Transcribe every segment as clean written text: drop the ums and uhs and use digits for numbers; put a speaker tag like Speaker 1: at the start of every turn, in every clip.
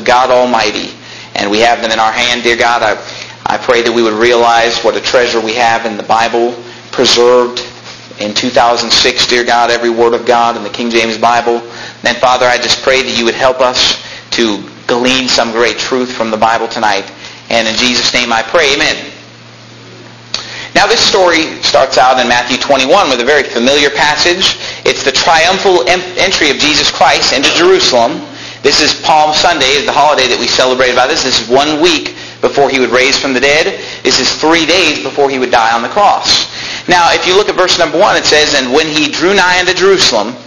Speaker 1: God Almighty. And we have them in our hand, dear God. I pray that we would realize what a treasure we have in the Bible, preserved in 2006, dear God, every word of God in the King James Bible. Then, Father, I just pray that you would help us to glean some great truth from the Bible tonight. And in Jesus' name I pray, amen. Now this story starts out in Matthew 21 with a very familiar passage. It's the triumphal entry of Jesus Christ into Jerusalem. This is Palm Sunday, the holiday that we celebrate about this. This is 1 week before he would raise from the dead. This is 3 days before he would die on the cross. Now, if you look at verse number 1, it says, And when they drew nigh unto Jerusalem,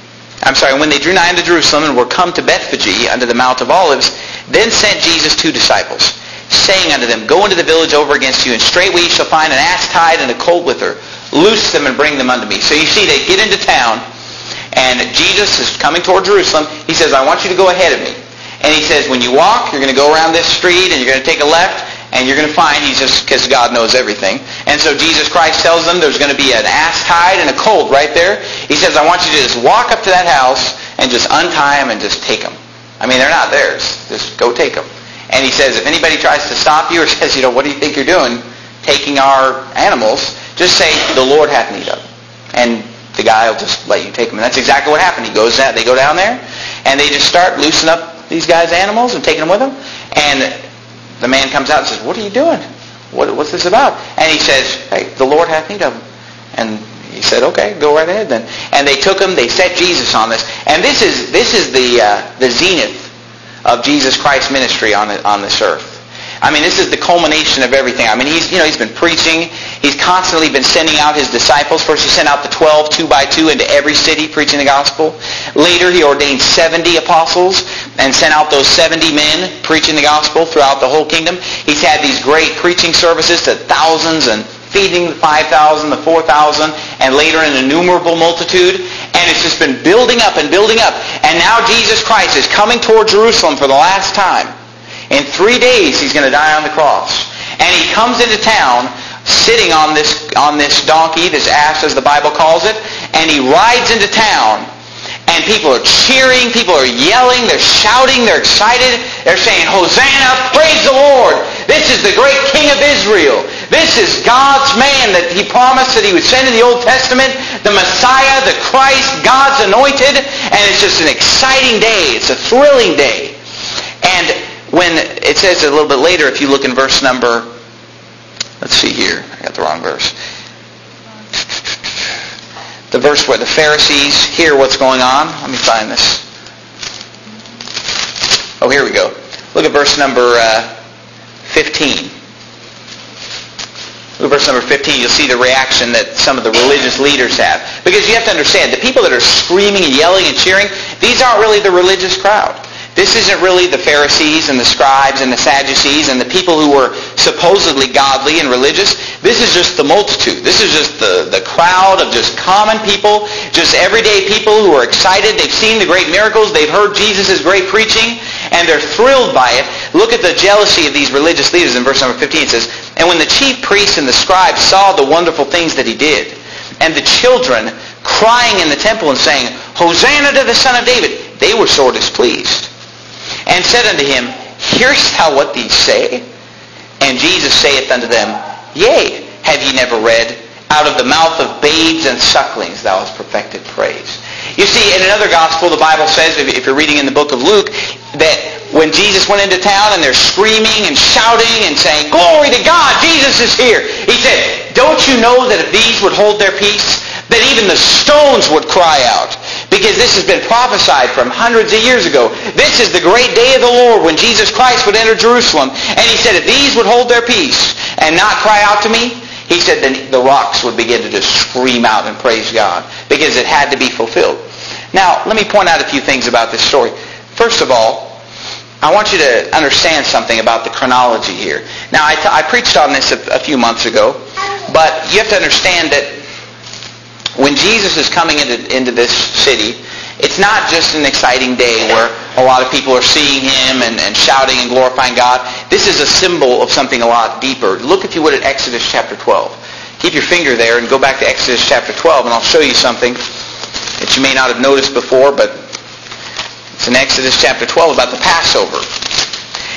Speaker 1: and were come to Bethphage unto the Mount of Olives, then sent Jesus 2 disciples, saying unto them, Go into the village over against you, and straightway ye shall find an ass tied and a colt with her. Loose them and bring them unto me. So you see, they get into town, and Jesus is coming toward Jerusalem. He says, I want you to go ahead of me. And he says, when you walk, you're going to go around this street, and you're going to take a left, and you're going to find, because God knows everything. And so Jesus Christ tells them there's going to be an ass tied and a colt right there. He says, I want you to just walk up to that house and just untie them and just take them. I mean, they're not theirs. Just go take them. And he says, if anybody tries to stop you or says, what do you think you're doing, taking our animals, just say, the Lord hath need of them. And the guy will just let you take them. And that's exactly what happened. They go down there, and they just start loosening up these guys' animals and taking them with them. And the man comes out and says, what are you doing? What's this about? And he says, hey, the Lord hath need of them. And he said, okay, go right ahead then. And they took him, they set Jesus on this. And this is the zenith of Jesus Christ's ministry on this earth. I mean, this is the culmination of everything. I mean, he's been preaching. He's constantly been sending out his disciples. First, he sent out the 12, 2 by 2, into every city preaching the gospel. Later, he ordained 70 apostles and sent out those 70 men preaching the gospel throughout the whole kingdom. He's had these great preaching services to thousands and feeding the 5,000, the 4,000, and later an innumerable multitude. And it's just been building up and building up. And now Jesus Christ is coming toward Jerusalem for the last time. In 3 days, he's going to die on the cross. And he comes into town sitting on this donkey, this ass as the Bible calls it, and he rides into town. And people are cheering, people are yelling, they're shouting, they're excited. They're saying, Hosanna, praise the Lord. This is the great King of Israel. This is God's man that he promised that he would send in the Old Testament, the Messiah, the Christ, God's anointed. And it's just an exciting day. It's a thrilling day. And when it says a little bit later, if you look in verse number, let's see here, I got the wrong verse. The verse where the Pharisees hear what's going on. Let me find this. Oh, here we go. Look at verse number 15. Look at verse number 15. You'll see the reaction that some of the religious leaders have. Because you have to understand, the people that are screaming and yelling and cheering, these aren't really the religious crowd. This isn't really the Pharisees and the scribes and the Sadducees and the people who were supposedly godly and religious. This is just the multitude. This is just the crowd of just common people, just everyday people who are excited. They've seen the great miracles. They've heard Jesus' great preaching, and they're thrilled by it. Look at the jealousy of these religious leaders in verse number 15. It says, And when the chief priests and the scribes saw the wonderful things that he did, and the children crying in the temple and saying, Hosanna to the Son of David, they were sore displeased. And said unto him, Hearest thou what these say? And Jesus saith unto them, Yea, have ye never read, Out of the mouth of babes and sucklings thou hast perfected praise. You see, in another gospel, the Bible says, if you're reading in the book of Luke, that when Jesus went into town and they're screaming and shouting and saying, Glory to God, Jesus is here. He said, Don't you know that if these would hold their peace, that even the stones would cry out? Because this has been prophesied from hundreds of years ago. This is the great day of the Lord when Jesus Christ would enter Jerusalem. And he said, if these would hold their peace and not cry out to me, he said, then the rocks would begin to just scream out and praise God. Because it had to be fulfilled. Now, let me point out a few things about this story. First of all, I want you to understand something about the chronology here. Now, I preached on this a few months ago. But you have to understand that when Jesus is coming into this city, it's not just an exciting day where a lot of people are seeing him and shouting and glorifying God. This is a symbol of something a lot deeper. Look, if you would, at Exodus chapter 12. Keep your finger there and go back to Exodus chapter 12, and I'll show you something that you may not have noticed before, but it's in Exodus chapter 12 about the Passover.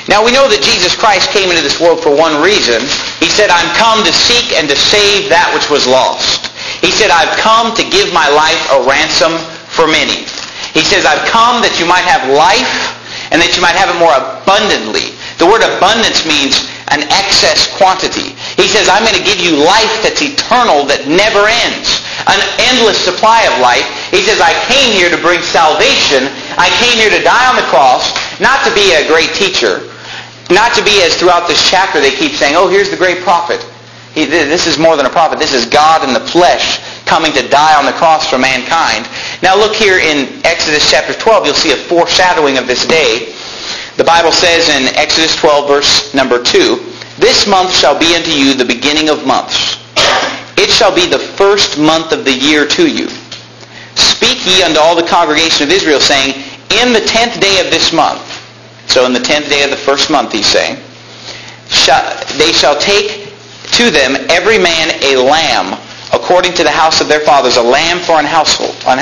Speaker 1: Now we know that Jesus Christ came into this world for one reason. He said, I'm come to seek and to save that which was lost. He said, I've come to give my life a ransom for many. He says, I've come that you might have life and that you might have it more abundantly. The word abundance means an excess quantity. He says, I'm going to give you life that's eternal, that never ends. An endless supply of life. He says, I came here to bring salvation. I came here to die on the cross, not to be a great teacher, not to be, as throughout this chapter they keep saying, oh, here's the great prophet. This is more than a prophet. This is God in the flesh coming to die on the cross for mankind. Now look here in Exodus chapter 12. You'll see a foreshadowing of this day. The Bible says in Exodus 12, verse number 2, this month shall be unto you the beginning of months. It shall be the first month of the year to you. Speak ye unto all the congregation of Israel, saying, in the 10th day of this month, so in the 10th day of the first month, he's saying, they shall take to them every man a lamb according to the house of their fathers, a lamb for an house.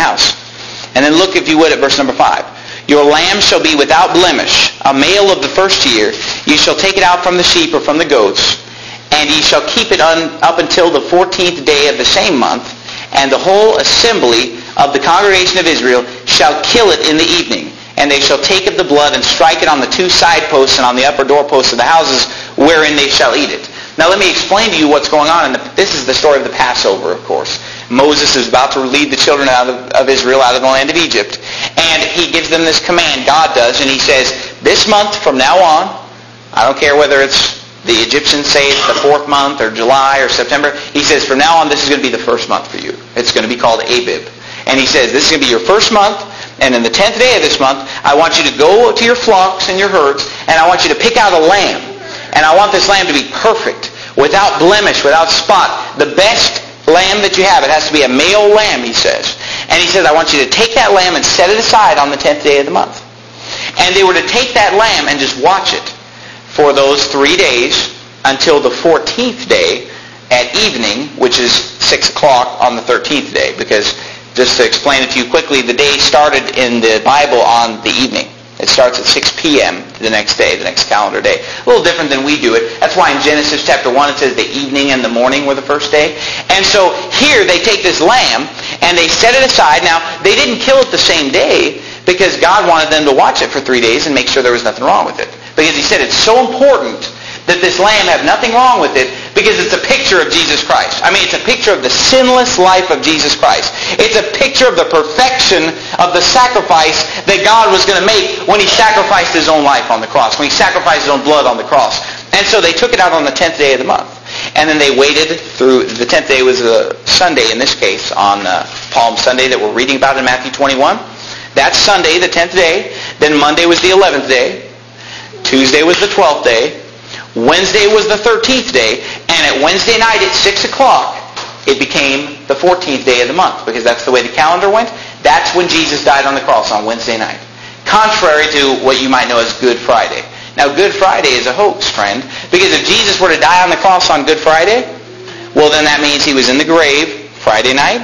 Speaker 1: And then look, if you would, at verse number 5. Your lamb shall be without blemish, a male of the first year. You shall take it out from the sheep or from the goats, and ye shall keep it up until the 14th day of the same month, and the whole assembly of the congregation of Israel shall kill it in the evening. And they shall take of the blood and strike it on the two side posts and on the upper doorposts of the houses wherein they shall eat it. Now let me explain to you what's going on. This is the story of the Passover, of course. Moses is about to lead the children of Israel out of the land of Egypt. And he gives them this command, God does, and he says, this month from now on, I don't care whether it's the Egyptians say it's the 4th month or July or September. He says, from now on, this is going to be the first month for you. It's going to be called Abib. And he says, this is going to be your first month, and in the 10th day of this month, I want you to go to your flocks and your herds, and I want you to pick out a lamb. And I want this lamb to be perfect, without blemish, without spot. The best lamb that you have. It has to be a male lamb, he says. And he says, I want you to take that lamb and set it aside on the 10th day of the month. And they were to take that lamb and just watch it for those 3 days until the 14th day at evening, which is 6 o'clock on the 13th day. Because, just to explain it to you quickly, the day started in the Bible on the evening. It starts at 6 p.m. the next day, the next calendar day. A little different than we do it. That's why in Genesis chapter 1 it says the evening and the morning were the first day. And so here they take this lamb and they set it aside. Now, they didn't kill it the same day because God wanted them to watch it for 3 days and make sure there was nothing wrong with it. Because he said it's so important that this lamb have nothing wrong with it because it's a picture of Jesus Christ. I mean, it's a picture of the sinless life of Jesus Christ. It's a picture of the perfection of the sacrifice that God was going to make when he sacrificed his own life on the cross, when he sacrificed his own blood on the cross. And so they took it out on the 10th day of the month. And then they waited through, the 10th day was a Sunday in this case, on Palm Sunday that we're reading about in Matthew 21. That's Sunday, the 10th day. Then Monday was the 11th day. Tuesday was the 12th day. Wednesday was the 13th day, and at Wednesday night at 6 o'clock, it became the 14th day of the month, because that's the way the calendar went. That's when Jesus died on the cross, on Wednesday night. Contrary to what you might know as Good Friday. Now, Good Friday is a hoax, friend, because if Jesus were to die on the cross on Good Friday, well, then that means he was in the grave Friday night,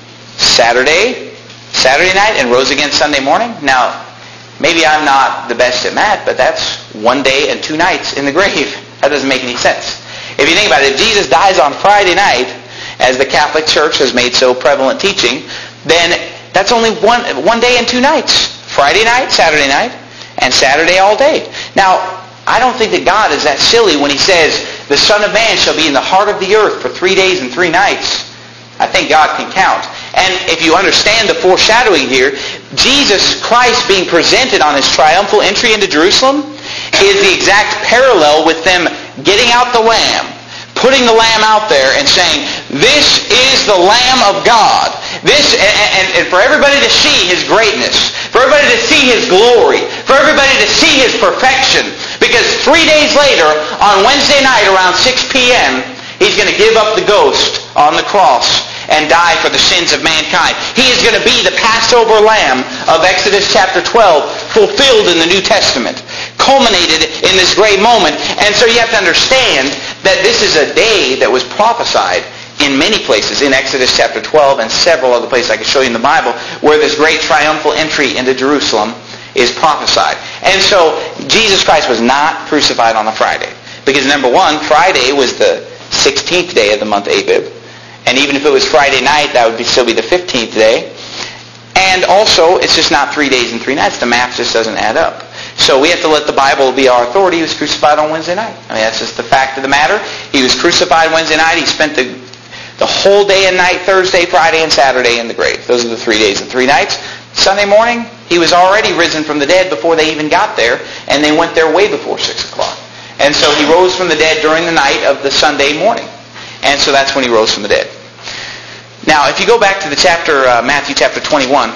Speaker 1: Saturday night, and rose again Sunday morning. Now, maybe I'm not the best at math, but that's 1 day and 2 nights in the grave. That doesn't make any sense. If you think about it, if Jesus dies on Friday night, as the Catholic Church has made so prevalent teaching, then that's only one day and 2 nights. Friday night, Saturday night, and Saturday all day. Now, I don't think that God is that silly when he says, the Son of Man shall be in the heart of the earth for 3 days and 3 nights. I think God can count. And if you understand the foreshadowing here, Jesus Christ being presented on his triumphal entry into Jerusalem is the exact parallel with them getting out the lamb, putting the lamb out there and saying, this is the Lamb of God. This, and for everybody to see his greatness, for everybody to see his glory, for everybody to see his perfection. Because 3 days later, on Wednesday night around 6 p.m., he's going to give up the ghost on the cross and die for the sins of mankind. He is going to be the Passover lamb of Exodus chapter 12, fulfilled in the New Testament, culminated in this great moment. And so you have to understand that this is a day that was prophesied in many places, in Exodus chapter 12 and several other places I can show you in the Bible, where this great triumphal entry into Jerusalem is prophesied. And so Jesus Christ was not crucified on a Friday. Because number one, Friday was the 16th day of the month Abib. And even if it was Friday night, that would still be the 15th day. And also, it's just not 3 days and 3 nights. The math just doesn't add up. So we have to let the Bible be our authority. He was crucified on Wednesday night. I mean, that's just the fact of the matter. He was crucified Wednesday night. He spent the whole day and night, Thursday, Friday, and Saturday in the grave. Those are the 3 days and 3 nights. Sunday morning, he was already risen from the dead before they even got there, and they went there way before 6 o'clock. And so he rose from the dead during the night of the Sunday morning. And so that's when he rose from the dead. Now, if you go back to the chapter, Matthew chapter 21,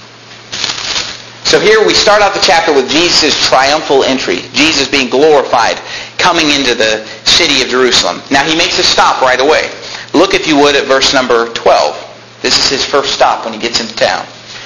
Speaker 1: so here we start out the chapter with Jesus' triumphal entry, Jesus being glorified, coming into the city of Jerusalem. Now, he makes a stop right away. Look, if you would, at verse number 12. This is his first stop when he gets into town.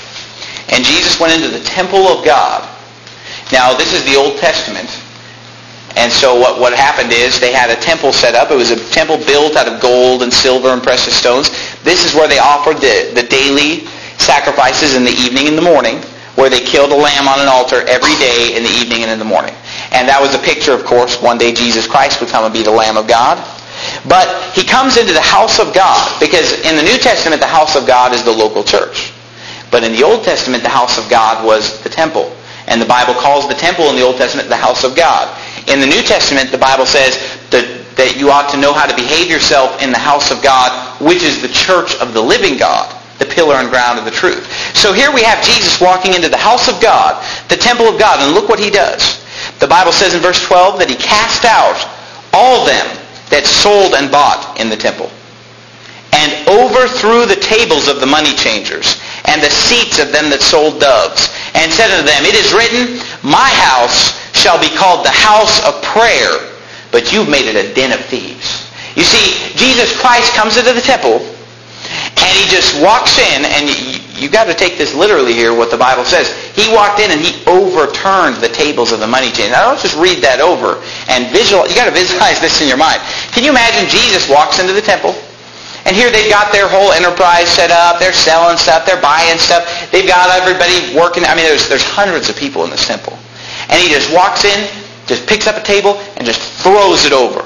Speaker 1: And Jesus went into the temple of God. Now, this is the Old Testament. And so what happened is they had a temple set up. It was a temple built out of gold and silver and precious stones. This is where they offered the daily sacrifices in the evening and the morning, where they killed a lamb on an altar every day in the evening and in the morning. And that was a picture, of course, one day Jesus Christ would come and be the Lamb of God. But he comes into the house of God, because in the New Testament, the house of God is the local church. But in the Old Testament, the house of God was the temple. And the Bible calls the temple in the Old Testament the house of God. In the New Testament, the Bible says that you ought to know how to behave yourself in the house of God, which is the church of the living God, the pillar and ground of the truth. So here we have Jesus walking into the house of God, the temple of God, and look what he does. The Bible says in verse 12 that he cast out all them that sold and bought in the temple, and overthrew the tables of the money changers, and the seats of them that sold doves, and said unto them, It is written, My house shall be called the house of prayer, but you've made it a den of thieves. You see, Jesus Christ comes into the temple, and he just walks in, and you got to take this literally here, what the Bible says. He walked in and he overturned the tables of the money changers. Now, don't just read that over and visualize. You got to visualize this in your mind. Can you imagine Jesus walks into the temple, and here they've got their whole enterprise set up. They're selling stuff. They're buying stuff. They've got everybody working. I mean, there's hundreds of people in this temple. And he just walks in, just picks up a table, and just throws it over.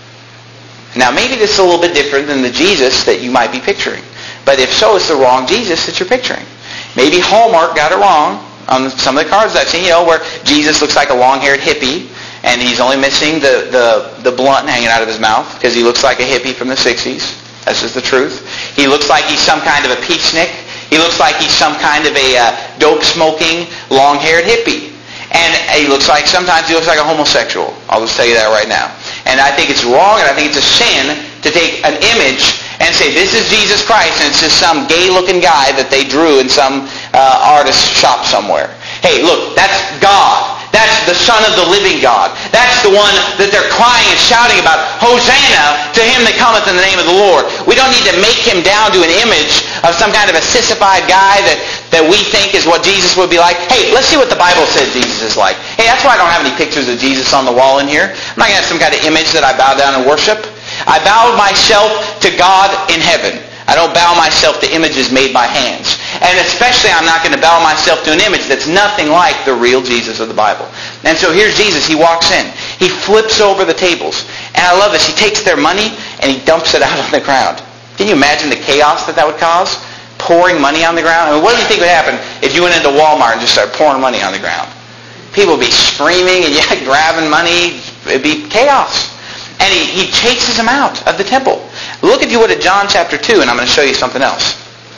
Speaker 1: Now, maybe this is a little bit different than the Jesus that you might be picturing. But if so, it's the wrong Jesus that you're picturing. Maybe Hallmark got it wrong on some of the cards I've seen, where Jesus looks like a long-haired hippie, and he's only missing the blunt hanging out of his mouth, because he looks like a hippie from the 60s. That's just the truth. He looks like he's some kind of a peachnik. He looks like he's some kind of a dope-smoking, long-haired hippie. And sometimes he looks like a homosexual. I'll just tell you that right now. And I think it's wrong, and I think it's a sin to take an image and say, this is Jesus Christ, and it's just some gay-looking guy that they drew in some artist shop somewhere. Hey, look, that's God. That's the Son of the living God. That's the one that they're crying and shouting about. Hosanna to him that cometh in the name of the Lord. We don't need to make him down to an image of some kind of a sissified guy that we think is what Jesus would be like. Hey, let's see what the Bible says Jesus is like. Hey, that's why I don't have any pictures of Jesus on the wall in here. I'm not going to have some kind of image that I bow down and worship. I bow myself to God in heaven. I don't bow myself to images made by hands. And especially I'm not going to bow myself to an image that's nothing like the real Jesus of the Bible. And so here's Jesus. He walks in. He flips over the tables. And I love this. He takes their money and he dumps it out on the ground. Can you imagine the chaos that would cause? Pouring money on the ground? I mean, what do you think would happen if you went into Walmart and just started pouring money on the ground? People would be screaming and grabbing money. It would be chaos. And he chases them out of the temple. Look, if you would, at John chapter 2, and I'm going to show you something else.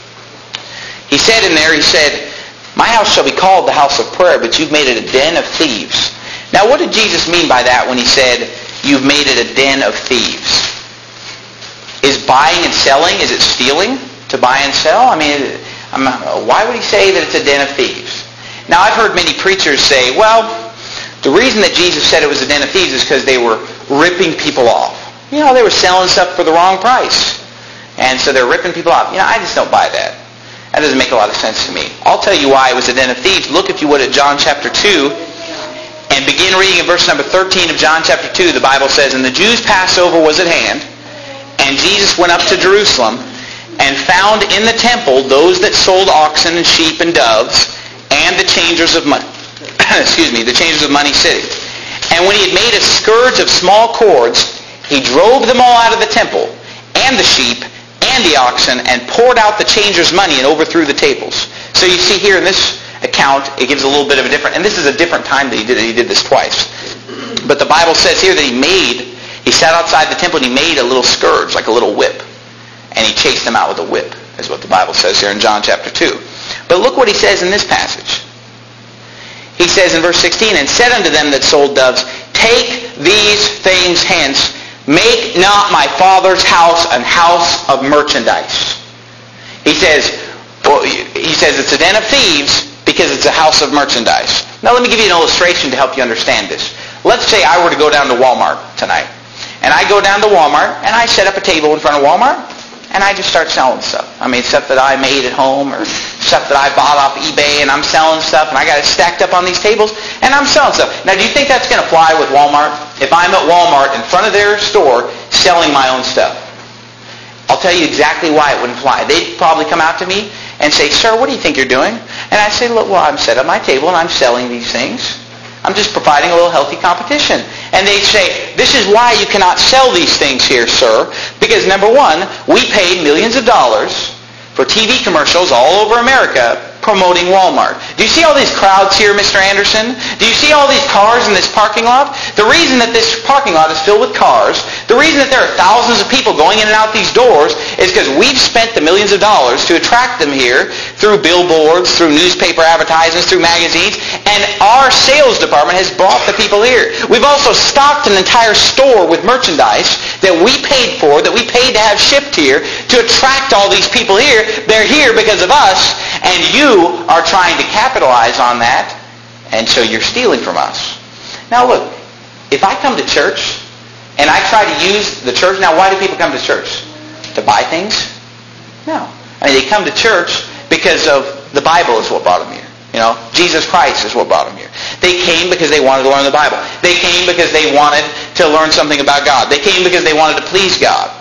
Speaker 1: He said in there, he said, My house shall be called the house of prayer, but you've made it a den of thieves. Now, what did Jesus mean by that when he said, you've made it a den of thieves? Is buying and selling, is it stealing to buy and sell? I mean, why would he say that it's a den of thieves? Now, I've heard many preachers say, well, the reason that Jesus said it was a den of thieves is because they were ripping people off. They were selling stuff for the wrong price. And so they're ripping people off. I just don't buy that. That doesn't make a lot of sense to me. I'll tell you why it was a den of thieves. Look, if you would, at John chapter 2, and begin reading in verse number 13 of John chapter 2. The Bible says, And the Jews' Passover was at hand, and Jesus went up to Jerusalem, and found in the temple those that sold oxen and sheep and doves, and the changers of money. excuse me, the changers of money sitting. And when he had made a scourge of small cords, he drove them all out of the temple, and the sheep, and the oxen, and poured out the changers' money and overthrew the tables. So you see here in this account, it gives a little bit of a different, and this is a different time that he did it. He did this twice. But the Bible says here that he sat outside the temple and he made a little scourge, like a little whip. And he chased them out with a whip, is what the Bible says here in John chapter 2. But look what he says in this passage. He says in verse 16, and said unto them that sold doves, take these things hence, make not my Father's house an house of merchandise. He says it's a den of thieves because it's a house of merchandise. Now let me give you an illustration to help you understand this. Let's say I were to go down to Walmart tonight. And I go down to Walmart and I set up a table in front of Walmart and I just start selling stuff. I mean, stuff that I made at home or stuff that I bought off eBay, and I'm selling stuff, and I got it stacked up on these tables, and I'm selling stuff. Now, do you think that's going to fly with Walmart? If I'm at Walmart in front of their store selling my own stuff, I'll tell you exactly why it wouldn't fly. They'd probably come out to me and say, sir, what do you think you're doing? And I say, look, well, I'm set up my table, and I'm selling these things. I'm just providing a little healthy competition. And they'd say, this is why you cannot sell these things here, sir. Because number one, we paid millions of dollars for TV commercials all over America promoting Walmart. Do you see all these crowds here, Mr. Anderson? Do you see all these cars in this parking lot? The reason that this parking lot is filled with cars, the reason that there are thousands of people going in and out these doors is because we've spent the millions of dollars to attract them here through billboards, through newspaper advertisements, through magazines, and our sales department has brought the people here. We've also stocked an entire store with merchandise that we paid for, that we paid to have shipped here to attract all these people here. They're here because of us, and you are trying to capitalize on that, and so you're stealing from us. Now look, if I come to church and I try to use the church, now why do people come to church? To buy things? No. I mean, they come to church because of the Bible is what brought them here. You know, Jesus Christ is what brought them here. They came because they wanted to learn the Bible. They came because they wanted to learn something about God. They came because they wanted to please God.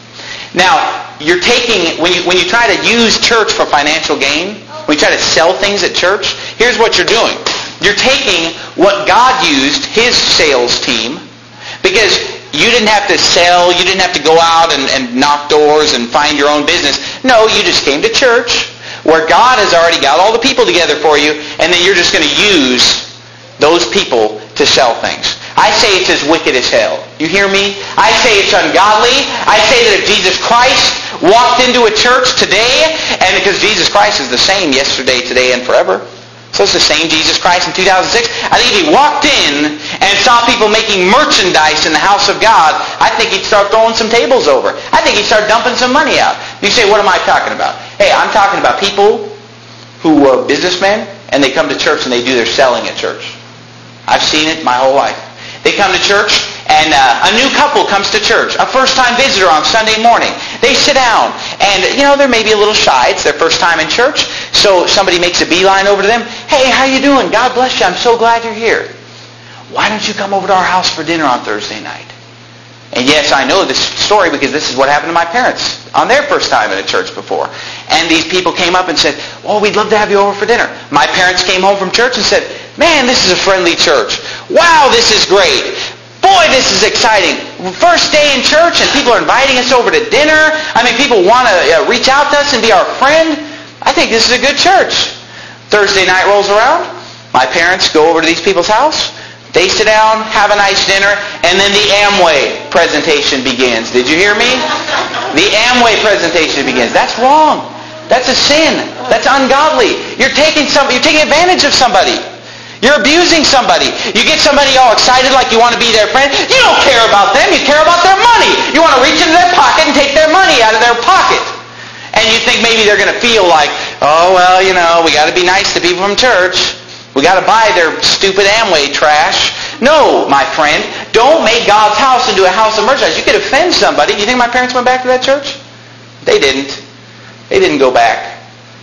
Speaker 1: Now, you're taking, when you try to use church for financial gain, when you try to sell things at church, here's what you're doing. You're taking what God used, his sales team, because you didn't have to sell, you didn't have to go out and knock doors and find your own business. No, you just came to church where God has already got all the people together for you, and then you're just going to use those people to sell things. I say it's as wicked as hell. You hear me? I say it's ungodly. I say that if Jesus Christ walked into a church today, and because Jesus Christ is the same yesterday, today, and forever, so it's the same Jesus Christ in 2006, I think if he walked in and saw people making merchandise in the house of God, I think he'd start throwing some tables over. I think he'd start dumping some money out. You say, what am I talking about? Hey, I'm talking about people who are businessmen, and they come to church and they do their selling at church. I've seen it my whole life. They come to church, and a new couple comes to church, a first-time visitor on Sunday morning. They sit down, and, they're maybe a little shy. It's their first time in church, so somebody makes a beeline over to them. Hey, how you doing? God bless you. I'm so glad you're here. Why don't you come over to our house for dinner on Thursday night? And yes, I know this story because this is what happened to my parents on their first time in a church before. And these people came up and said, oh, we'd love to have you over for dinner. My parents came home from church and said, man, this is a friendly church. Wow, this is great. Boy, this is exciting. First day in church and people are inviting us over to dinner. I mean, people want to reach out to us and be our friend. I think this is a good church. Thursday night rolls around. My parents go over to these people's house. They sit down, have a nice dinner, and then the Amway presentation begins. Did you hear me? The Amway presentation begins. That's wrong. That's a sin. That's ungodly. You're taking advantage of somebody. You're abusing somebody. You get somebody all excited like you want to be their friend. You don't care about them. You care about their money. You want to reach into their pocket and take their money out of their pocket. And you think maybe they're going to feel like, oh, well, we got to be nice to people from church. We got to buy their stupid Amway trash. No, my friend, don't make God's house into a house of merchandise. You could offend somebody. You think my parents went back to that church? They didn't. They didn't go back.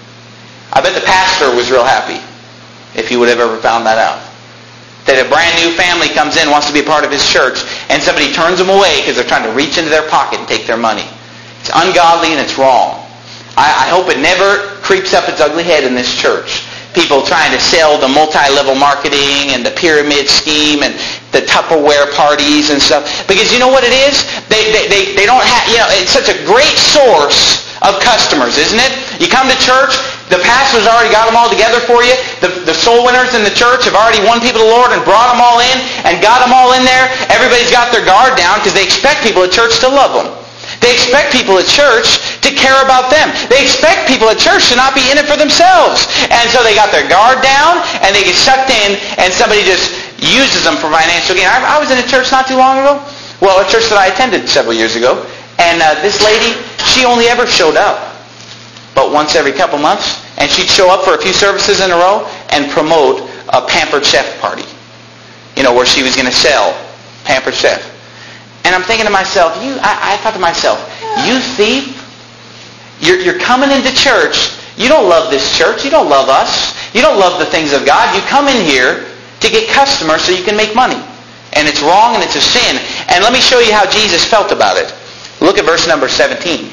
Speaker 1: I bet the pastor was real happy if he would have ever found that out. That a brand new family comes in, wants to be a part of his church, and somebody turns them away because they're trying to reach into their pocket and take their money. It's ungodly and it's wrong. I hope it never creeps up its ugly head in this church people trying to sell the multi-level marketing and the pyramid scheme and the Tupperware parties and stuff. Because you know what it is? They don't have, it's such a great source of customers, isn't it? You come to church, the pastor's already got them all together for you. The soul winners in the church have already won people to the Lord and brought them all in and got them all in there. Everybody's got their guard down because they expect people at church to love them. They expect people at church to care about them. They expect people at church to not be in it for themselves. And so they got their guard down, and they get sucked in, and somebody just uses them for financial gain. I was in a church not too long ago. Well, a church that I attended several years ago. And this lady, she only ever showed up but once every couple months. And she'd show up for a few services in a row and promote a Pampered Chef party. Where she was going to sell Pampered Chef. And I'm thinking to myself, I thought to myself, you thief, you're coming into church. You don't love this church. You don't love us. You don't love the things of God. You come in here to get customers so you can make money. And it's wrong and it's a sin. And let me show you how Jesus felt about it. Look at verse number 17.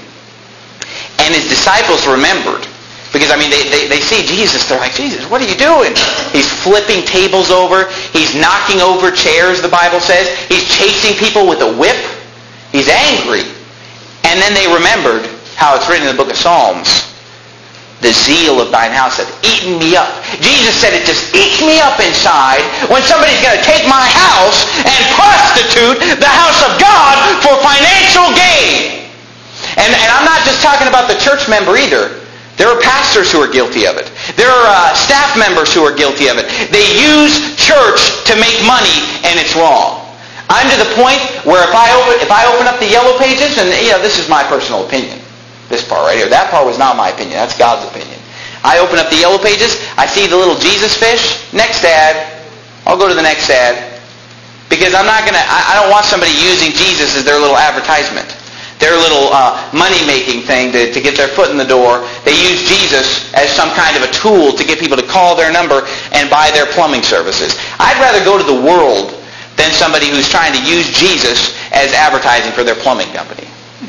Speaker 1: And his disciples remembered. Because, they see Jesus. They're like, Jesus, what are you doing? He's flipping tables over. He's knocking over chairs, the Bible says. He's chasing people with a whip. He's angry. And then they remembered how it's written in the book of Psalms. The zeal of thine house hath eaten me up. Jesus said it just eats me up inside when somebody's going to take my house and prostitute the house of God for financial gain. And I'm not just talking about the church member either. There are pastors who are guilty of it. There are staff members who are guilty of it. They use church to make money, and it's wrong. I'm to the point where if I open up the Yellow Pages, and this is my personal opinion, this part right here. That part was not my opinion. That's God's opinion. I open up the Yellow Pages. I see the little Jesus fish. Next ad. I'll go to the next ad. Because I don't want somebody using Jesus as their little advertisement. Their little money-making thing to get their foot in the door. They use Jesus as some kind of a tool to get people to call their number and buy their plumbing services. I'd rather go to the world than somebody who's trying to use Jesus as advertising for their plumbing company.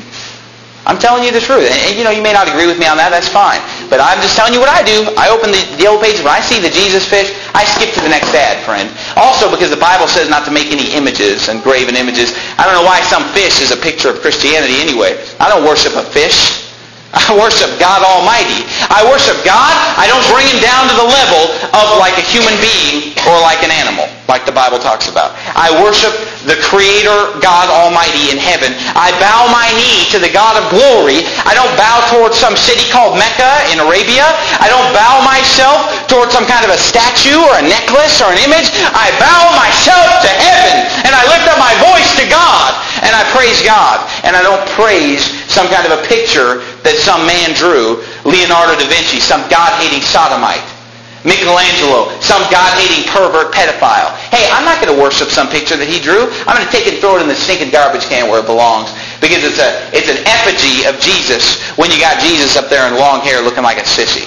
Speaker 1: I'm telling you the truth. And you may not agree with me on that. That's fine. But I'm just telling you what I do. I open the Yellow Pages. When I see the Jesus fish, I skip to the next ad, friend. Also because the Bible says not to make any images and graven images. I don't know why some fish is a picture of Christianity anyway. I don't worship a fish. I worship God Almighty. I worship God. I don't bring him down to the level of like a human being or like an animal, like the Bible talks about. I worship the Creator, God Almighty in heaven. I bow my knee to the God of glory. I don't bow towards some city called Mecca in Arabia. I don't bow myself towards some kind of a statue or a necklace or an image. I bow myself to heaven and I lift up my voice to God and I praise God. And I don't praise some kind of a picture that some man drew, Leonardo da Vinci, some God-hating sodomite, Michelangelo, some God-hating pervert pedophile. Hey, I'm not going to worship some picture that he drew. I'm going to take it and throw it in the stinking garbage can where it belongs because it's an effigy of Jesus when you got Jesus up there in long hair looking like a sissy.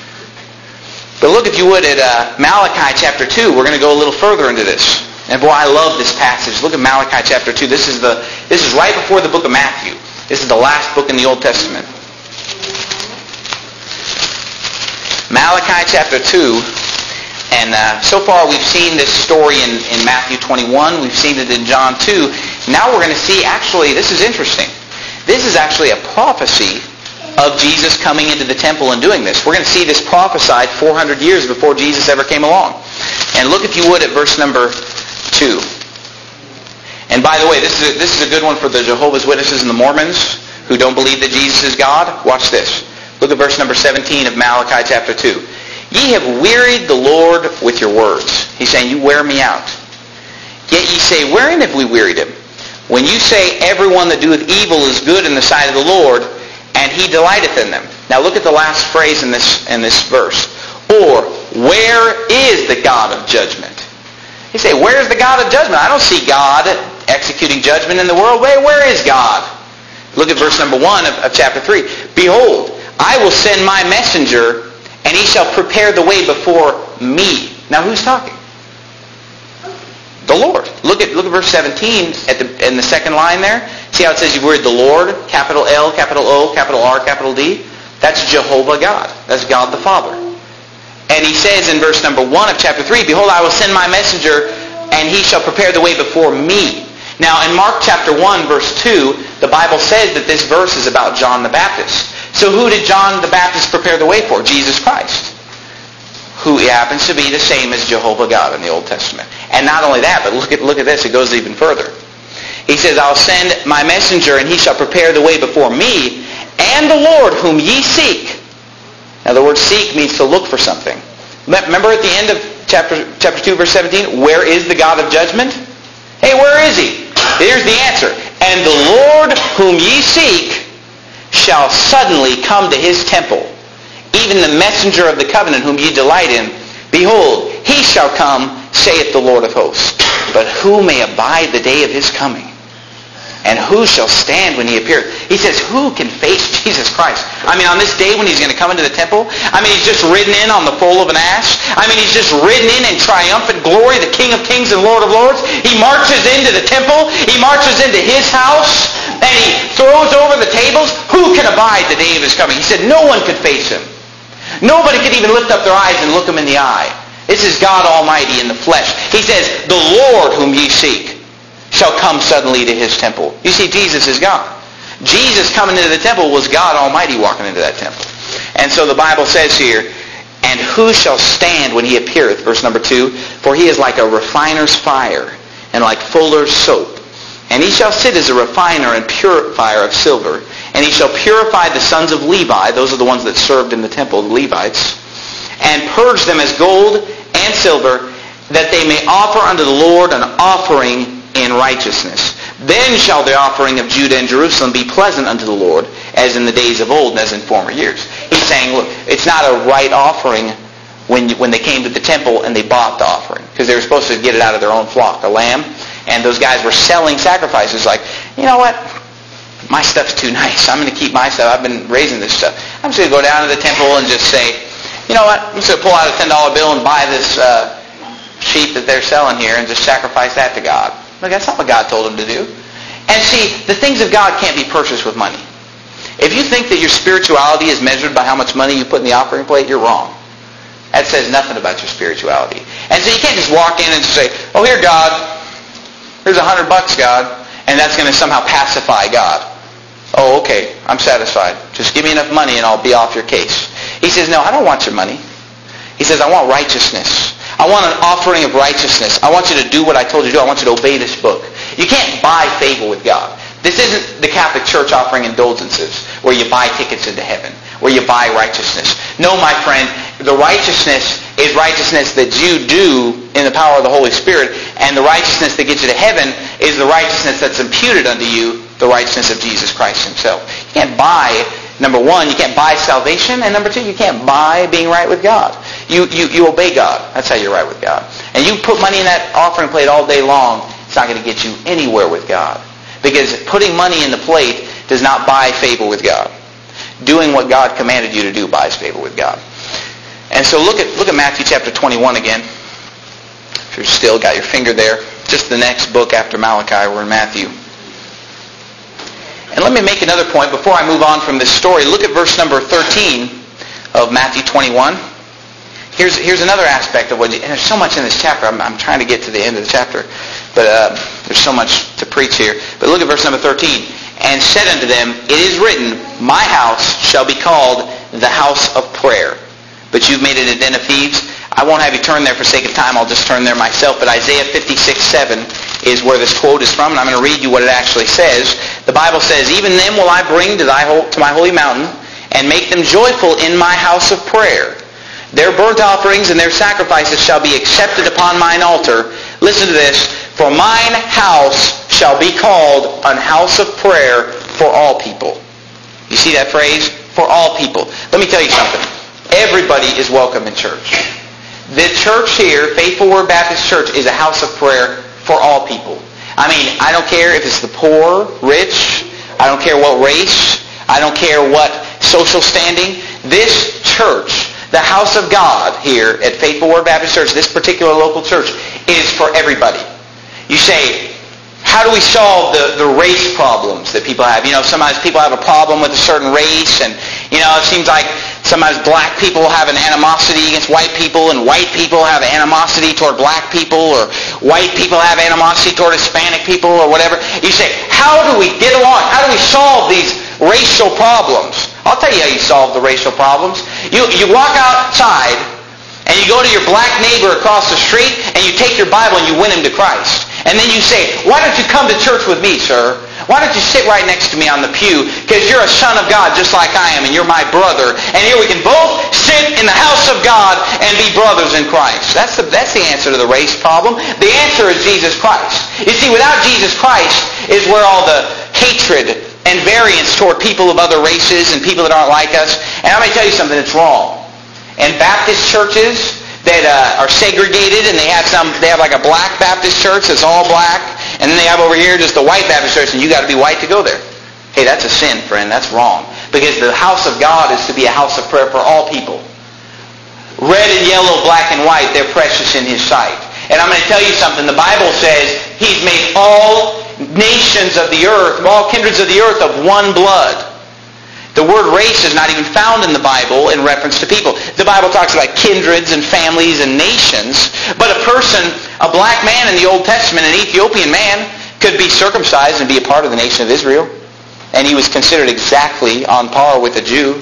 Speaker 1: But look, if you would, at Malachi chapter 2. We're going to go a little further into this. And boy, I love this passage. Look at Malachi chapter 2. This is right before the book of Matthew. This is the last book in the Old Testament. Malachi chapter 2, and so far we've seen this story in Matthew 21, we've seen it in John 2. Now we're going to see, actually, this is interesting. This is actually a prophecy of Jesus coming into the temple and doing this. We're going to see this prophesied 400 years before Jesus ever came along. And look, if you would, at verse number 2. And by the way, this is a good one for the Jehovah's Witnesses and the Mormons who don't believe that Jesus is God. Watch this. Look at verse number 17 of Malachi chapter 2. Ye have wearied the Lord with your words. He's saying, you wear me out. Yet ye say, wherein have we wearied him? When you say, everyone that doeth evil is good in the sight of the Lord, and he delighteth in them. Now look at the last phrase in this verse. Or, where is the God of judgment? You say, where is the God of judgment? I don't see God executing judgment in the world. Where is God? Look at verse number 1 of chapter 3. Behold, I will send my messenger, and he shall prepare the way before me. Now who's talking? The Lord. Look at verse 17 in the second line there. See how it says you've wearied the Lord, capital L, capital O, capital R, capital D? That's Jehovah God. That's God the Father. And he says in verse number 1 of chapter 3, behold, I will send my messenger, and he shall prepare the way before me. Now, in Mark chapter 1, verse 2, the Bible says that this verse is about John the Baptist. So who did John the Baptist prepare the way for? Jesus Christ, who happens to be the same as Jehovah God in the Old Testament. And not only that, but look at this. It goes even further. He says, I'll send my messenger, and he shall prepare the way before me, and the Lord whom ye seek. Now, the word seek means to look for something. Remember at the end of chapter 2, verse 17, where is the God of judgment? Hey, where is he? Here's the answer. And the Lord whom ye seek shall suddenly come to his temple, even the messenger of the covenant whom ye delight in. Behold, he shall come, saith the Lord of hosts. But who may abide the day of his coming? And who shall stand when he appeareth? He says, who can face Jesus Christ? I mean, on this day when he's going to come into the temple, I mean, he's just ridden in on the foal of an ass. I mean, he's just ridden in triumphant glory, the King of kings and Lord of lords. He marches into the temple. He marches into his house, and he throws over the tables. Who can abide the day of his coming? He said, no one could face him. Nobody could even lift up their eyes and look him in the eye. This is God Almighty in the flesh. He says, the Lord whom ye seek shall come suddenly to his temple. You see, Jesus is God. Jesus coming into the temple was God Almighty walking into that temple. And so the Bible says here, and who shall stand when he appeareth? Verse number 2, for he is like a refiner's fire, and like fuller's soap. And he shall sit as a refiner and purifier of silver. And he shall purify the sons of Levi, those are the ones that served in the temple, the Levites, and purge them as gold and silver, that they may offer unto the Lord an offering in righteousness. Then shall the offering of Judah and Jerusalem be pleasant unto the Lord, as in the days of old and as in former years. He's saying, look, it's not a right offering when they came to the temple and they bought the offering, because they were supposed to get it out of their own flock, a lamb. And those guys were selling sacrifices like, you know what? My stuff's too nice. I'm going to keep my stuff. I've been raising this stuff. I'm just going to go down to the temple and just say, you know what? I'm just going to pull out a $10 bill and buy this sheep that they're selling here and just sacrifice that to God. Look, that's not what God told him to do. And see, the things of God can't be purchased with money. If you think that your spirituality is measured by how much money you put in the offering plate, you're wrong. That says nothing about your spirituality. And so you can't just walk in and say, oh, here, God, here's $100, God, and that's going to somehow pacify God. Oh, okay, I'm satisfied. Just give me enough money and I'll be off your case. He says, no, I don't want your money. He says, I want righteousness. I want an offering of righteousness. I want you to do what I told you to do. I want you to obey this book. You can't buy favor with God. This isn't the Catholic Church offering indulgences where you buy tickets into heaven, where you buy righteousness. No, my friend, the righteousness is righteousness that you do in the power of the Holy Spirit, and the righteousness that gets you to heaven is the righteousness that's imputed unto you, the righteousness of Jesus Christ himself. You can't buy, number one, you can't buy salvation, and number two, you can't buy being right with God. You obey God. That's how you're right with God. And you put money in that offering plate all day long, it's not going to get you anywhere with God. Because putting money in the plate does not buy favor with God. Doing what God commanded you to do buys favor with God. And so look at Matthew chapter 21 again. If you're still got your finger there. Just the next book after Malachi, we're in Matthew. And let me make another point before I move on from this story. Look at verse number 13 of Matthew 21. Here's another aspect of and there's so much in this chapter. I'm trying to get to the end of the chapter, but there's so much to preach here. But look at verse number 13. And said unto them, it is written, my house shall be called the house of prayer. But you've made it a den of thieves. I won't have you turn there for sake of time. I'll just turn there myself. But Isaiah 56:7 is where this quote is from, and I'm going to read you what it actually says. The Bible says, even them will I bring to my holy mountain, and make them joyful in my house of prayer. Their burnt offerings and their sacrifices shall be accepted upon mine altar. Listen to this. For mine house shall be called an house of prayer for all people. You see that phrase? For all people. Let me tell you something. Everybody is welcome in church. The church here, Faithful Word Baptist Church, is a house of prayer for all people. I mean, I don't care if it's the poor, rich, I don't care what race, I don't care what social standing. This church, the house of God here at Faithful Word Baptist Church, this particular local church, is for everybody. You say, how do we solve the race problems that people have? You know, sometimes people have a problem with a certain race, and, you know, it seems like Sometimes black people have an animosity against white people, and white people have animosity toward black people, or white people have animosity toward Hispanic people, or whatever. You say, how do we get along? How do we solve these racial problems? I'll tell you how you solve the racial problems. You walk outside, and you go to your black neighbor across the street, and you take your Bible and you win him to Christ. And then you say, why don't you come to church with me, sir? Why don't you sit right next to me on the pew? Because you're a son of God just like I am, and you're my brother. And here we can both sit in the house of God and be brothers in Christ. That's the answer to the race problem. The answer is Jesus Christ. You see, without Jesus Christ is where all the hatred and variance toward people of other races and people that aren't like us. And I'm going to tell you something that's wrong. And Baptist churches that are segregated, and they have like a black Baptist church that's all black, and then they have over here just a white Baptist church, and you got to be white to go there. Hey, that's a sin, friend. That's wrong. Because the house of God is to be a house of prayer for all people. Red and yellow, black and white, they're precious in His sight. And I'm going to tell you something. The Bible says He's made all nations of the earth, all kindreds of the earth of one blood. The word race is not even found in the Bible in reference to people. The Bible talks about kindreds and families and nations. But a person, a black man in the Old Testament, an Ethiopian man, could be circumcised and be a part of the nation of Israel. And he was considered exactly on par with a Jew.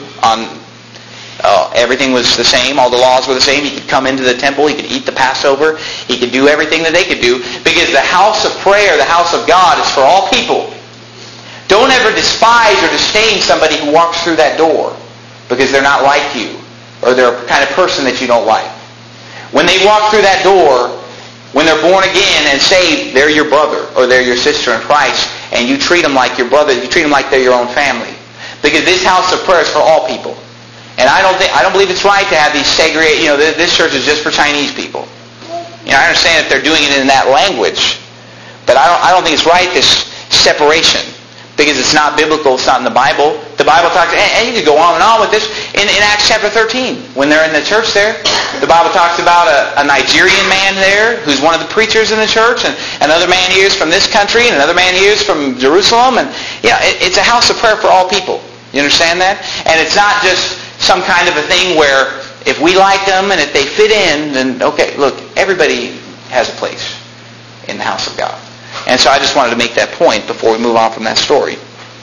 Speaker 1: Everything was the same. All the laws were the same. He could come into the temple. He could eat the Passover. He could do everything that they could do. Because the house of prayer, the house of God, is for all people. Don't ever despise or disdain somebody who walks through that door because they're not like you or they're a kind of person that you don't like. When they walk through that door, when they're born again and saved, they're your brother or they're your sister in Christ, and you treat them like your brother. You treat them like they're your own family. Because this house of prayer is for all people. And I don't believe it's right to have these segregated, this church is just for Chinese people. I understand if they're doing it in that language, but I don't think it's right, this separation. Because it's not biblical, it's not in the Bible. The Bible talks, and you could go on and on with this. In Acts chapter 13, when they're in the church there, the Bible talks about a Nigerian man there who's one of the preachers in the church, and another man here is from this country, and another man here is from Jerusalem. And it's a house of prayer for all people. You understand that? And it's not just some kind of a thing where if we like them and if they fit in, then okay, look, everybody has a place in the house of God. And so I just wanted to make that point before we move on from that story.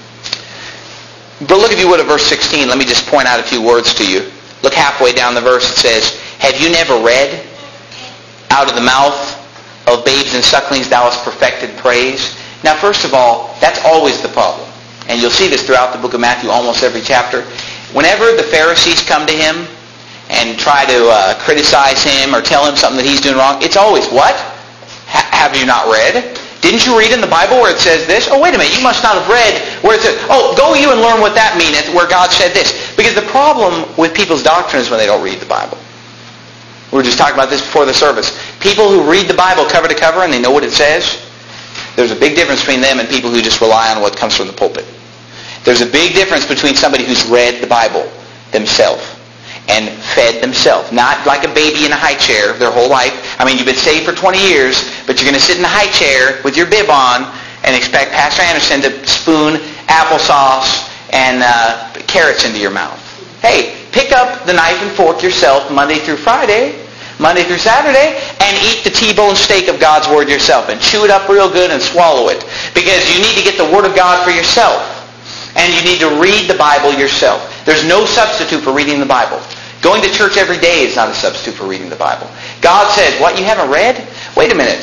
Speaker 1: But look, if you would, at verse 16. Let me just point out a few words to you. Look halfway down the verse. It says, have you never read, out of the mouth of babes and sucklings thou hast perfected praise? Now, first of all, that's always the problem. And you'll see this throughout the book of Matthew, almost every chapter. Whenever the Pharisees come to him and try to criticize him or tell him something that he's doing wrong, it's always, what? Have you not read? Didn't you read in the Bible where it says this? Oh, wait a minute, you must not have read where it says, oh, go you and learn what that means, where God said this. Because the problem with people's doctrine is when they don't read the Bible. We were just talking about this before the service. People who read the Bible cover to cover and they know what it says, there's a big difference between them and people who just rely on what comes from the pulpit. There's a big difference between somebody who's read the Bible themselves and fed themselves. Not like a baby in a high chair their whole life. I mean, you've been saved for 20 years, but you're going to sit in a high chair with your bib on and expect Pastor Anderson to spoon applesauce and carrots into your mouth. Hey, pick up the knife and fork yourself Monday through Friday, Monday through Saturday, and eat the T-bone steak of God's Word yourself and chew it up real good and swallow it. Because you need to get the Word of God for yourself. And you need to read the Bible yourself. There's no substitute for reading the Bible. Going to church every day is not a substitute for reading the Bible. God says, what, you haven't read? Wait a minute,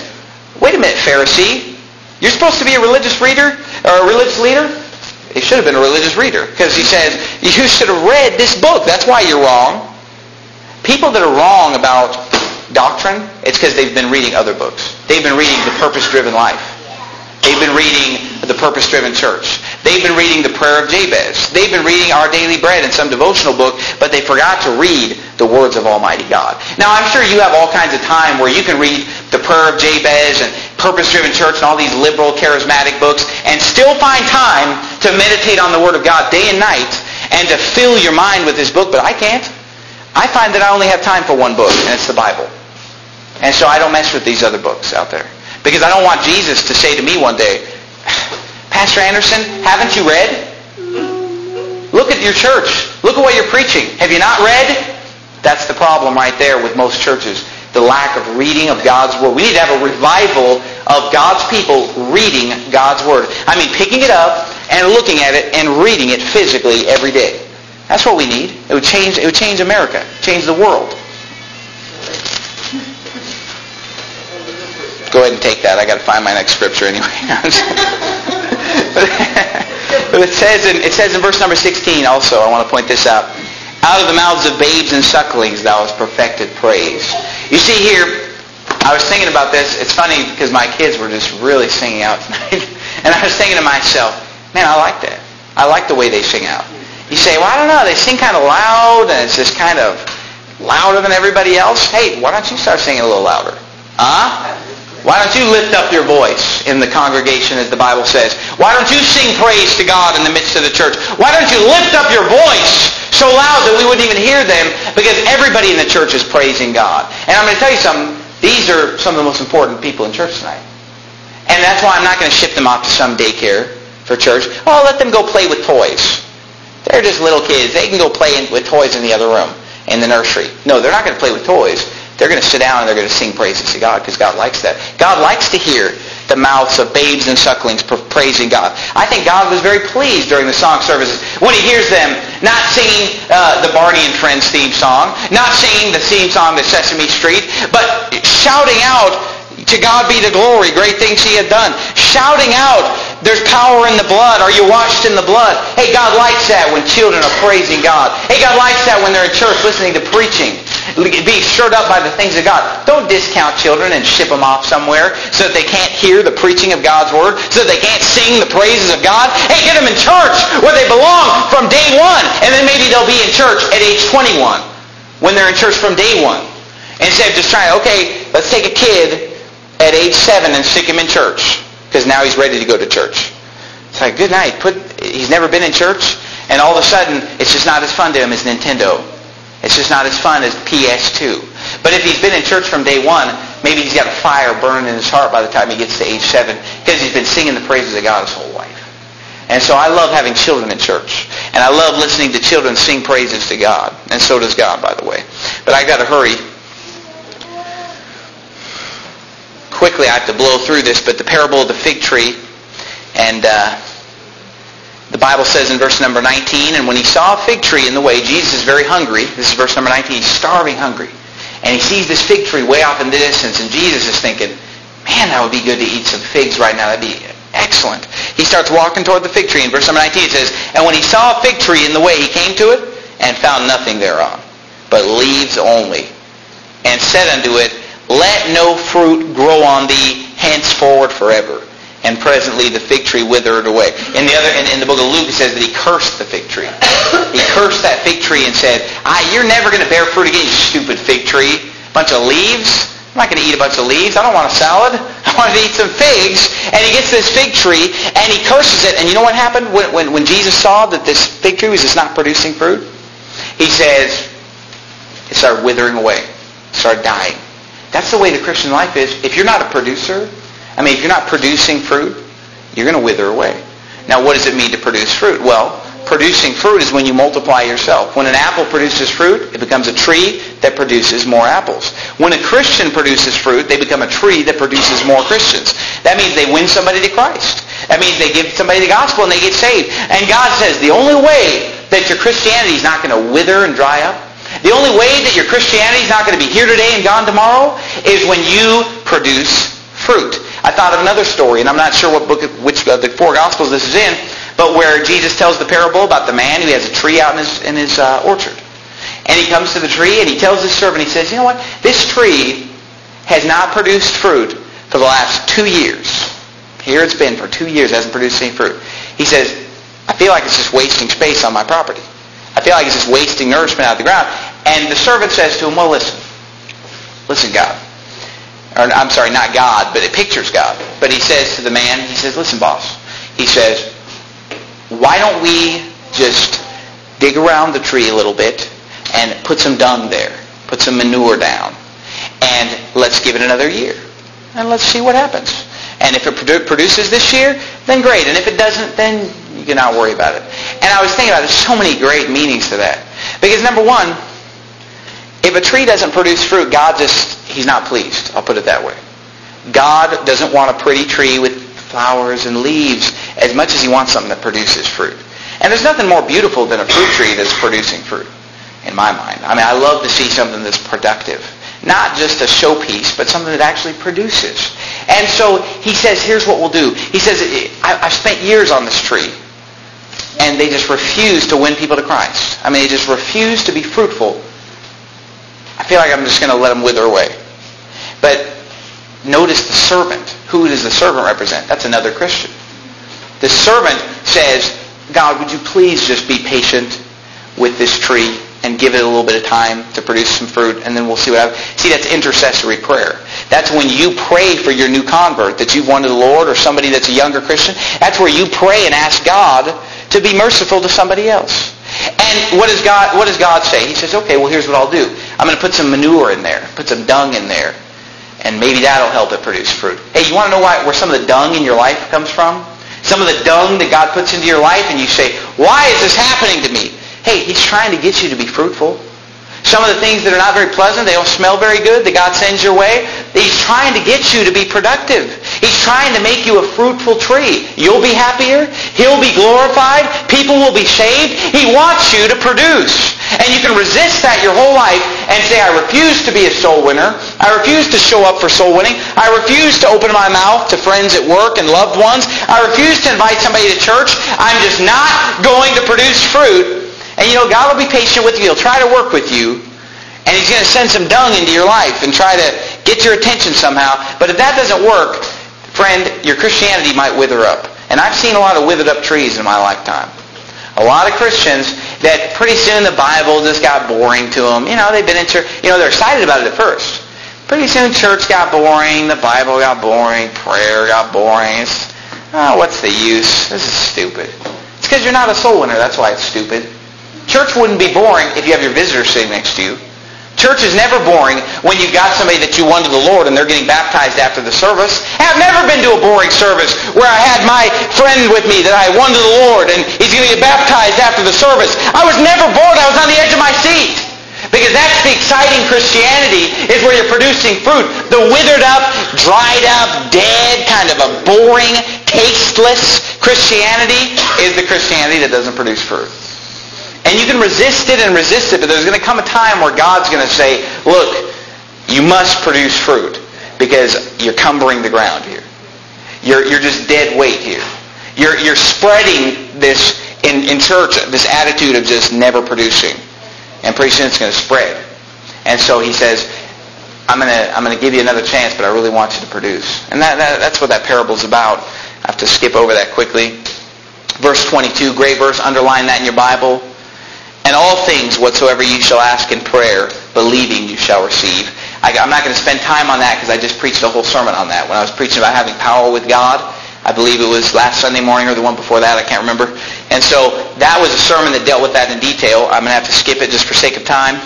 Speaker 1: Pharisee. You're supposed to be a religious reader or a religious leader? He should have been a religious reader because he says, you should have read this book. That's why you're wrong. People that are wrong about doctrine, it's because they've been reading other books. They've been reading The Purpose-Driven Life. They've been reading The Purpose-Driven Church. They've been reading The Prayer of Jabez. They've been reading Our Daily Bread in some devotional book, but they forgot to read the words of Almighty God. Now, I'm sure you have all kinds of time where you can read The Prayer of Jabez and Purpose-Driven Church and all these liberal, charismatic books and still find time to meditate on the Word of God day and night and to fill your mind with this book, but I can't. I find that I only have time for one book, and it's the Bible. And so I don't mess with these other books out there. Because I don't want Jesus to say to me one day, Pastor Anderson, haven't you read? Look at your church. Look at what you're preaching. Have you not read? That's the problem right there with most churches. The lack of reading of God's Word. We need to have a revival of God's people reading God's Word. I mean, picking it up and looking at it and reading it physically every day. That's what we need. It would change America, change the world. Go ahead and take that. I got to find my next scripture anyway. But it says in verse number 16 also, I want to point this out. Out of the mouths of babes and sucklings thou hast perfected praise. You see here, I was thinking about this. It's funny because my kids were just really singing out tonight. And I was thinking to myself, man, I like that. I like the way they sing out. You say, well, I don't know. They sing kind of loud and it's just kind of louder than everybody else. Hey, why don't you start singing a little louder? Huh? Why don't you lift up your voice in the congregation, as the Bible says? Why don't you sing praise to God in the midst of the church? Why don't you lift up your voice so loud that we wouldn't even hear them? Because everybody in the church is praising God. And I'm going to tell you something. These are some of the most important people in church tonight. And that's why I'm not going to ship them off to some daycare for church. Oh, let them go play with toys. They're just little kids. They can go play with toys in the other room, in the nursery. No, they're not going to play with toys. They're going to sit down and they're going to sing praises to God because God likes that. God likes to hear the mouths of babes and sucklings praising God. I think God was very pleased during the song services when he hears them not singing the Barney and Friends theme song, not singing the theme song to Sesame Street, but shouting out, to God be the glory, great things he had done. Shouting out, there's power in the blood. Are you washed in the blood? Hey, God likes that when children are praising God. Hey, God likes that when they're in church listening to preaching, being stirred up by the things of God. Don't discount children and ship them off somewhere so that they can't hear the preaching of God's Word, so that they can't sing the praises of God. Hey, get them in church where they belong from day one, and then maybe they'll be in church at age 21 when they're in church from day one. Instead of just trying, okay, let's take a kid at age 7 and stick him in church because now he's ready to go to church. It's like, good night. He's never been in church, and all of a sudden it's just not as fun to him as Nintendo. It's just not as fun as PS2. But if he's been in church from day one, maybe he's got a fire burning in his heart by the time he gets to age 7 because he's been singing the praises of God his whole life. And so I love having children in church. And I love listening to children sing praises to God. And so does God, by the way. But I got to hurry. Quickly, I have to blow through this, but the parable of the fig tree, and the Bible says in verse number 19, and when he saw a fig tree in the way, Jesus is very hungry. This is verse number 19. He's starving hungry. And he sees this fig tree way off in the distance, and Jesus is thinking, man, that would be good to eat some figs right now. That'd be excellent. He starts walking toward the fig tree. In verse number 19 it says, and when he saw a fig tree in the way, he came to it and found nothing thereon, but leaves only, and said unto it, let no fruit grow on thee henceforward forever. And presently the fig tree withered away. In the book of Luke it says that he cursed the fig tree. He cursed that fig tree and said, you're never going to bear fruit again, you stupid fig tree. Bunch of leaves. I'm not going to eat a bunch of leaves. I don't want a salad. I want to eat some figs. And he gets this fig tree and he curses it. And you know what happened when Jesus saw that this fig tree was just not producing fruit? He says, it started withering away. It started dying. That's the way the Christian life is. If you're not a producer, if you're not producing fruit, you're going to wither away. Now, what does it mean to produce fruit? Well, producing fruit is when you multiply yourself. When an apple produces fruit, it becomes a tree that produces more apples. When a Christian produces fruit, they become a tree that produces more Christians. That means they win somebody to Christ. That means they give somebody the gospel and they get saved. And God says the only way that your Christianity is not going to wither and dry up, the only way that your Christianity is not going to be here today and gone tomorrow is when you produce fruit. I thought of another story, and I'm not sure which of the 4 Gospels this is in, but where Jesus tells the parable about the man who has a tree out in his orchard. And he comes to the tree and he tells his servant, he says, you know what? This tree has not produced fruit for the last 2 years. Here it's been for 2 years, hasn't produced any fruit. He says, I feel like it's just wasting space on my property. I feel like it's just wasting nourishment out of the ground. And the servant says to him, well, listen, God. Or, I'm sorry, not God, but it pictures God. But he says to the man, he says, listen, boss. He says, why don't we just dig around the tree a little bit and put some dung there, put some manure down, and let's give it another year. And let's see what happens. And if it produces this year, then great. And if it doesn't, then you can not worry about it. And I was thinking about, there's so many great meanings to that. Because number one, if a tree doesn't produce fruit, He's not pleased. I'll put it that way. God doesn't want a pretty tree with flowers and leaves as much as He wants something that produces fruit. And there's nothing more beautiful than a fruit tree that's producing fruit, in my mind. I mean, I love to see something that's productive. Not just a showpiece, but something that actually produces. And so He says, here's what we'll do. He says, I've spent years on this tree, and they just refuse to win people to Christ. I mean, they just refuse to be fruitful. I feel like I'm just going to let them wither away. But notice the servant. Who does the servant represent? That's another Christian. The servant says, God, would you please just be patient with this tree and give it a little bit of time to produce some fruit, and then we'll see what happens. See, that's intercessory prayer. That's when you pray for your new convert that you've won to the Lord, or somebody that's a younger Christian. That's where you pray and ask God to be merciful to somebody else. And what does God say? He says, okay, well, here's what I'll do. I'm going to put some manure in there, put some dung in there, and maybe that'll help it produce fruit. Hey, you want to know where some of the dung in your life comes from? Some of the dung that God puts into your life, and you say, why is this happening to me? Hey, He's trying to get you to be fruitful. Some of the things that are not very pleasant, they don't smell very good, that God sends your way, He's trying to get you to be productive. He's trying to make you a fruitful tree. You'll be happier. He'll be glorified. People will be saved. He wants you to produce. And you can resist that your whole life and say, I refuse to be a soul winner. I refuse to show up for soul winning. I refuse to open my mouth to friends at work and loved ones. I refuse to invite somebody to church. I'm just not going to produce fruit. And God will be patient with you. He'll try to work with you. And He's going to send some dung into your life and try to get your attention somehow. But if that doesn't work, friend, your Christianity might wither up. And I've seen a lot of withered up trees in my lifetime. A lot of Christians that pretty soon the Bible just got boring to them. They've been in church. They're excited about it at first. Pretty soon church got boring. The Bible got boring. Prayer got boring. What's the use? This is stupid. It's because you're not a soul winner. That's why it's stupid. Church wouldn't be boring if you have your visitor sitting next to you. Church is never boring when you've got somebody that you won to the Lord and they're getting baptized after the service. I've never been to a boring service where I had my friend with me that I won to the Lord and he's going to get baptized after the service. I was never bored. I was on the edge of my seat. Because that's the exciting Christianity, is where you're producing fruit. The withered up, dried up, dead, kind of a boring, tasteless Christianity is the Christianity that doesn't produce fruit. And you can resist it, but there's going to come a time where God's going to say, look, you must produce fruit because you're cumbering the ground here. You're just dead weight here. You're spreading this in church, this attitude of just never producing. And pretty soon it's going to spread. And so He says, I'm going to give you another chance, but I really want you to produce. And that's what that parable's about. I have to skip over that quickly. Verse 22, great verse, underline that in your Bible. And all things whatsoever you shall ask in prayer, believing you shall receive. I'm not going to spend time on that because I just preached a whole sermon on that. When I was preaching about having power with God, I believe it was last Sunday morning or the one before that, I can't remember. And so that was a sermon that dealt with that in detail. I'm going to have to skip it just for sake of time.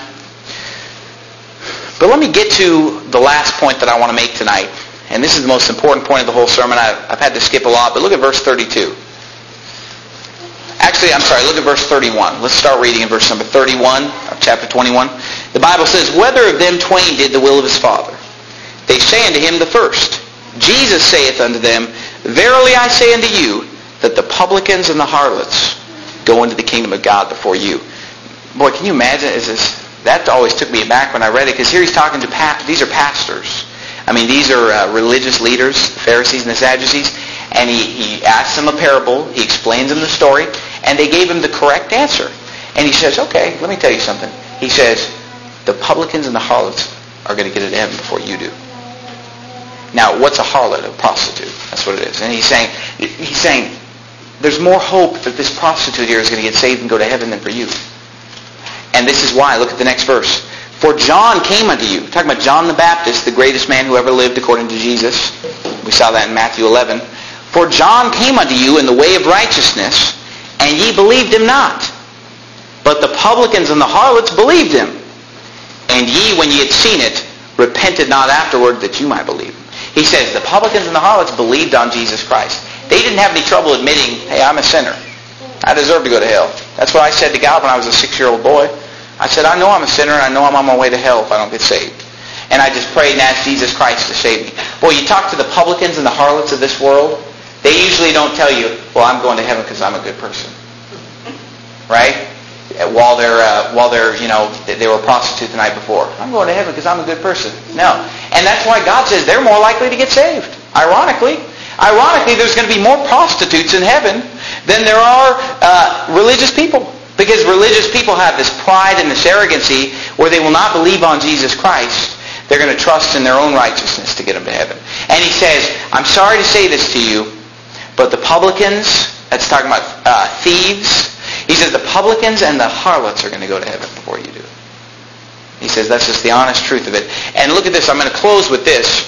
Speaker 1: But let me get to the last point that I want to make tonight. And this is the most important point of the whole sermon. I've had to skip a lot, but look at verse 32. Actually, I'm sorry, look at verse 31. Let's start reading in verse number 31 of chapter 21. The Bible says, whether of them twain did the will of his father? They say unto him the first. Jesus saith unto them, verily I say unto you, that the publicans and the harlots go into the kingdom of God before you. Boy, can you imagine? That always took me aback when I read it, because here he's talking to these are pastors. I mean, these are religious leaders, the Pharisees and the Sadducees. And he asks them a parable. He explains them the story. And they gave him the correct answer. And he says, okay, let me tell you something. He says, the publicans and the harlots are going to get it in before you do. Now, what's a harlot? A prostitute. That's what it is. And he's saying, there's more hope that this prostitute here is going to get saved and go to heaven than for you. And this is why. Look at the next verse. For John came unto you. We're talking about John the Baptist, the greatest man who ever lived according to Jesus. We saw that in Matthew 11. For John came unto you in the way of righteousness, and ye believed him not. But the publicans and the harlots believed him. And ye, when ye had seen it, repented not afterward that you might believe. He says the publicans and the harlots believed on Jesus Christ. They didn't have any trouble admitting, hey, I'm a sinner. I deserve to go to hell. That's what I said to God when I was a 6-year-old boy. I said, I know I'm a sinner and I know I'm on my way to hell if I don't get saved. And I just prayed and asked Jesus Christ to save me. Boy, you talk to the publicans and the harlots of this world, they usually don't tell you, well, I'm going to heaven because I'm a good person. Right? While they're they were a prostitute the night before. I'm going to heaven because I'm a good person. No. And that's why God says they're more likely to get saved. Ironically, there's going to be more prostitutes in heaven than there are religious people. Because religious people have this pride and this arrogancy where they will not believe on Jesus Christ. They're going to trust in their own righteousness to get them to heaven. And he says, I'm sorry to say this to you, but the publicans, that's talking about thieves, he says the publicans and the harlots are going to go to heaven before you do. He says that's just the honest truth of it. And look at this. I'm going to close with this.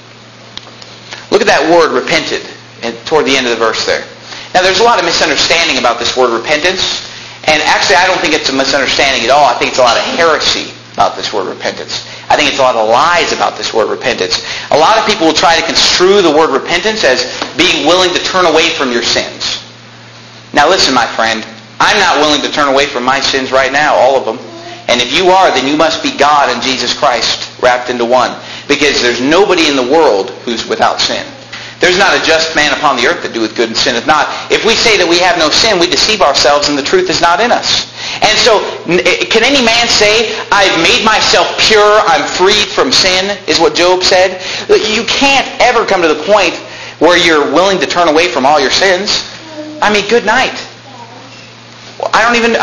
Speaker 1: Look at that word, repented, toward the end of the verse there. Now, there's a lot of misunderstanding about this word repentance. And actually, I don't think it's a misunderstanding at all. I think it's a lot of heresy about this word repentance. I think it's a lot of lies about this word repentance. A lot of people will try to construe the word repentance as being willing to turn away from your sins. Now listen, my friend, I'm not willing to turn away from my sins right now, all of them. And if you are, then you must be God and Jesus Christ wrapped into one. Because there's nobody in the world who's without sin. There's not a just man upon the earth that doeth good and sinneth not. If we say that we have no sin, we deceive ourselves and the truth is not in us. And so, can any man say, I've made myself pure, I'm freed from sin, is what Job said? You can't ever come to the point where you're willing to turn away from all your sins. I mean, good night. When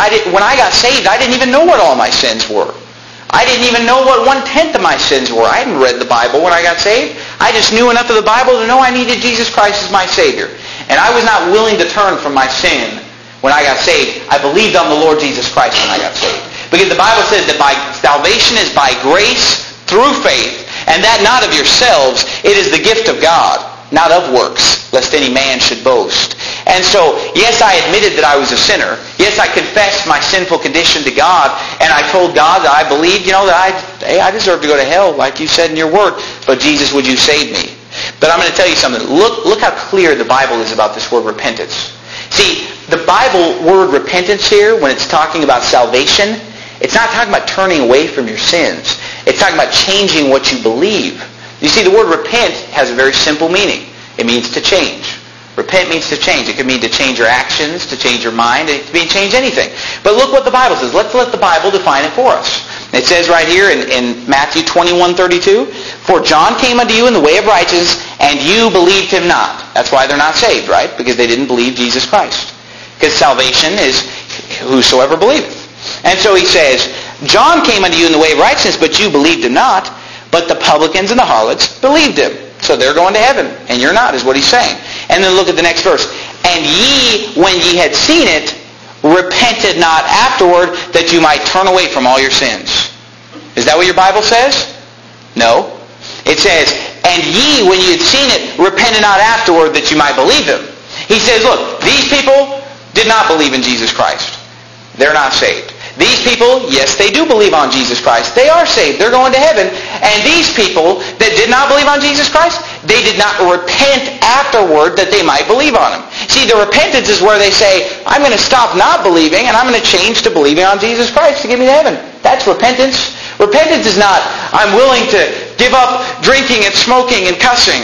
Speaker 1: I got saved, I didn't even know what all my sins were. I didn't even know what 1/10 of my sins were. I hadn't read the Bible when I got saved. I just knew enough of the Bible to know I needed Jesus Christ as my Savior. And I was not willing to turn from my sin when I got saved. I believed on the Lord Jesus Christ when I got saved. Because the Bible says that salvation is by grace through faith, and that not of yourselves. It is the gift of God, not of works, lest any man should boast. And so, yes, I admitted that I was a sinner. Yes, I confessed my sinful condition to God, and I told God that I believed, that I deserve to go to hell, like you said in your word. But Jesus, would you save me? But I'm going to tell you something. Look how clear the Bible is about this word repentance. See, the Bible word repentance here, when it's talking about salvation, it's not talking about turning away from your sins. It's talking about changing what you believe. You see, the word repent has a very simple meaning. It means to change. Repent means to change. It can mean to change your actions, to change your mind. It can mean to change anything. But look what the Bible says. Let's let the Bible define it for us. It says right here in Matthew 21:32, For John came unto you in the way of righteousness, and you believed him not. That's why they're not saved, right? Because they didn't believe Jesus Christ. Because salvation is whosoever believeth. And so he says, John came unto you in the way of righteousness, but you believed him not. But the publicans and the harlots believed him. So they're going to heaven, and you're not, is what he's saying. And then look at the next verse. And ye, when ye had seen it, repented not afterward, that you might turn away from all your sins. Is that what your Bible says? No. It says, and ye, when ye had seen it, repented not afterward, that you might believe him. He says, look, these people did not believe in Jesus Christ. They're not saved. These people, yes, they do believe on Jesus Christ. They are saved. They're going to heaven. And these people that did not believe on Jesus Christ, they did not repent afterward that they might believe on him. See, the repentance is where they say, I'm going to stop not believing and I'm going to change to believing on Jesus Christ to get me to heaven. That's repentance. Repentance is not, I'm willing to give up drinking and smoking and cussing.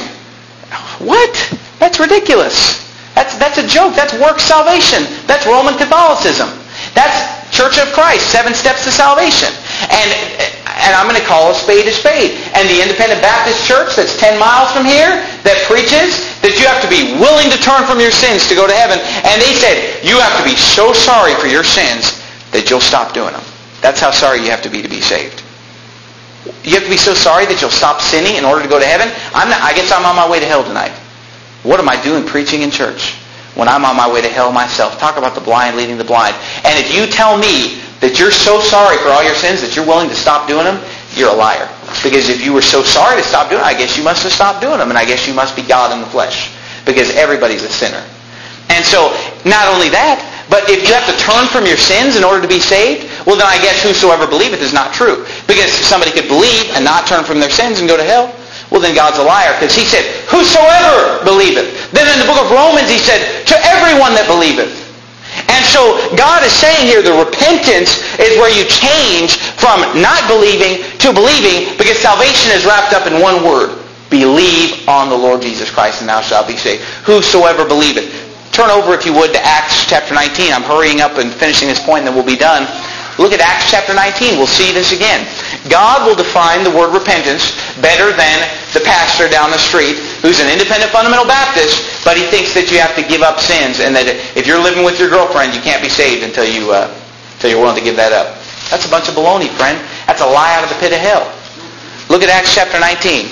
Speaker 1: What? That's ridiculous. That's a joke. That's works salvation. That's Roman Catholicism. That's Church of Christ, 7 steps to salvation. And I'm going to call a spade. And the Independent Baptist Church that's 10 miles from here that preaches that you have to be willing to turn from your sins to go to heaven. And they said, you have to be so sorry for your sins that you'll stop doing them. That's how sorry you have to be saved. You have to be so sorry that you'll stop sinning in order to go to heaven. I guess I'm on my way to hell tonight. What am I doing preaching in church when I'm on my way to hell myself? Talk about the blind leading the blind. And if you tell me that you're so sorry for all your sins that you're willing to stop doing them, you're a liar. Because if you were so sorry to stop doing them, I guess you must have stopped doing them. And I guess you must be God in the flesh. Because everybody's a sinner. And so, not only that, but if you have to turn from your sins in order to be saved, well then I guess whosoever believeth is not true. Because somebody could believe and not turn from their sins and go to hell. Well, then God's a liar, because he said, whosoever believeth. Then in the book of Romans he said, to everyone that believeth. And so God is saying here the repentance is where you change from not believing to believing, because salvation is wrapped up in one word. Believe on the Lord Jesus Christ and thou shalt be saved. Whosoever believeth. Turn over, if you would, to Acts chapter 19. I'm hurrying up and finishing this point and then we'll be done. Look at Acts chapter 19. We'll see this again. God will define the word repentance better than the pastor down the street who's an independent fundamental Baptist, but he thinks that you have to give up sins and that if you're living with your girlfriend, you can't be saved until you're willing to give that up. That's a bunch of baloney, friend. That's a lie out of the pit of hell. Look at Acts chapter 19.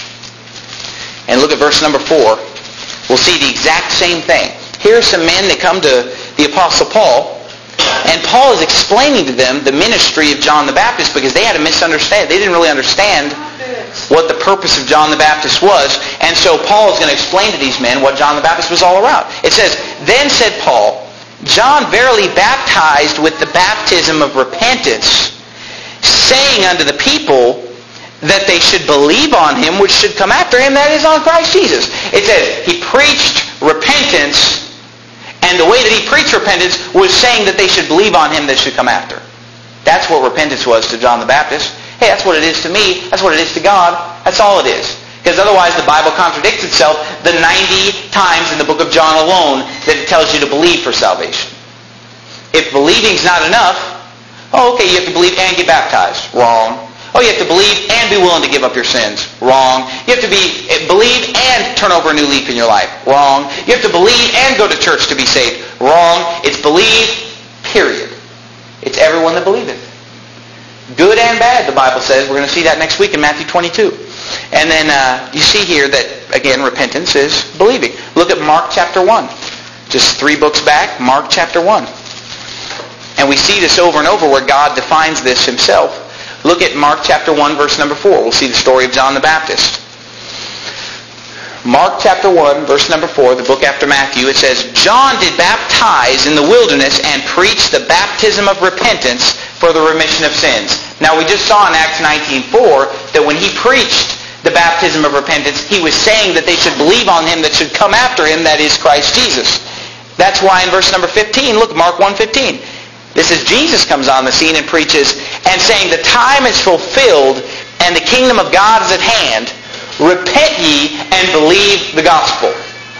Speaker 1: And look at verse number 4. We'll see the exact same thing. Here are some men that come to the Apostle Paul, and Paul is explaining to them the ministry of John the Baptist because they had a misunderstanding. They didn't really understand what the purpose of John the Baptist was. And so Paul is going to explain to these men what John the Baptist was all about. It says, Then said Paul, John verily baptized with the baptism of repentance, saying unto the people that they should believe on him which should come after him, that is, on Christ Jesus. It says he preached repentance, and the way that he preached repentance was saying that they should believe on him that should come after. That's what repentance was to John the Baptist. Hey, that's what it is to me. That's what it is to God. That's all it is. Because otherwise the Bible contradicts itself the 90 times in the book of John alone that it tells you to believe for salvation. If believing's not enough, you have to believe and get baptized. Wrong. You have to believe and be willing to give up your sins. Wrong. You have to believe and turn over a new leaf in your life. Wrong. You have to believe and go to church to be saved. Wrong. It's believe, period. It's everyone that believeth. Good and bad, the Bible says. We're going to see that next week in Matthew 22. And then you see here that, again, repentance is believing. Look at Mark chapter 1. Just 3 books back, Mark chapter 1. And we see this over and over where God defines this himself. Look at Mark chapter 1, verse number 4. We'll see the story of John the Baptist. Mark chapter 1, verse number 4, the book after Matthew, it says, John did baptize in the wilderness and preach the baptism of repentance for the remission of sins. Now we just saw in Acts 19:4 that when he preached the baptism of repentance, he was saying that they should believe on him that should come after him, that is Christ Jesus. That's why in verse number 15, look, Mark 1:15. This is Jesus comes on the scene and preaches and saying the time is fulfilled and the kingdom of God is at hand. Repent ye and believe the gospel.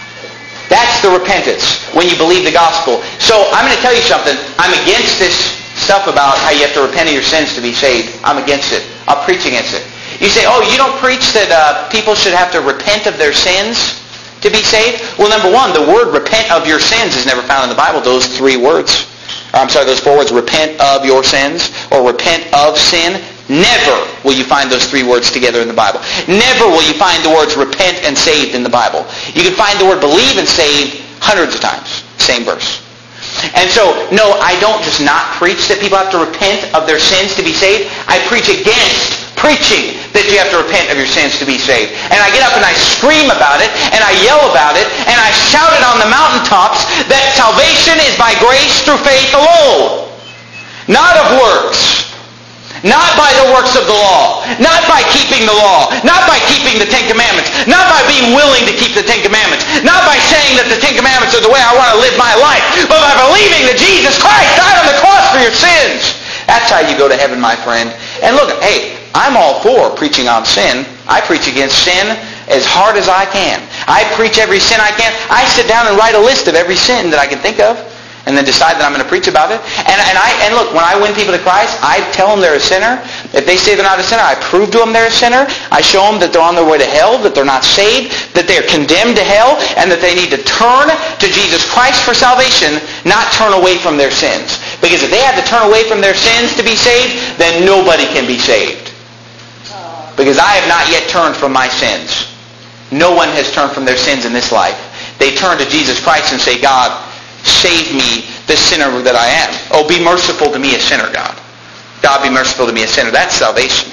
Speaker 1: That's the repentance, when you believe the gospel. So I'm going to tell you something. I'm against this stuff about how you have to repent of your sins to be saved. I'm against it. I'll preach against it. You say, you don't preach that people should have to repent of their sins to be saved? Well, number one, the word repent of your sins is never found in the Bible, those 3 words. Those 4 words, repent of your sins, or repent of sin. Never will you find those 3 words together in the Bible. Never will you find the words repent and saved in the Bible. You can find the word believe and saved hundreds of times. Same verse. And so, no, I don't just not preach that people have to repent of their sins to be saved. I preach against preaching that you have to repent of your sins to be saved. And I get up and I scream about it, and I yell about it, and I shout it on the mountaintops that salvation is by grace through faith alone. Not of works. Not by the works of the law. Not by keeping the law. Not by keeping the 10 Commandments. Not by being willing to keep the 10 Commandments. Not by saying that the 10 Commandments are the way I want to live my life. But by believing that Jesus Christ died on the cross for your sins. That's how you go to heaven, my friend. And look, hey, I'm all for preaching on sin. I preach against sin as hard as I can. I preach every sin I can. I sit down and write a list of every sin that I can think of, and then decide that I'm going to preach about it. And look, when I win people to Christ, I tell them they're a sinner. If they say they're not a sinner, I prove to them they're a sinner. I show them that they're on their way to hell, that they're not saved, that they're condemned to hell, and that they need to turn to Jesus Christ for salvation, not turn away from their sins. Because if they have to turn away from their sins to be saved, then nobody can be saved. Because I have not yet turned from my sins. No one has turned from their sins in this life. They turn to Jesus Christ and say, God, save me, the sinner that I am. Oh, be merciful to me, a sinner, God. God, be merciful to me, a sinner. That's salvation.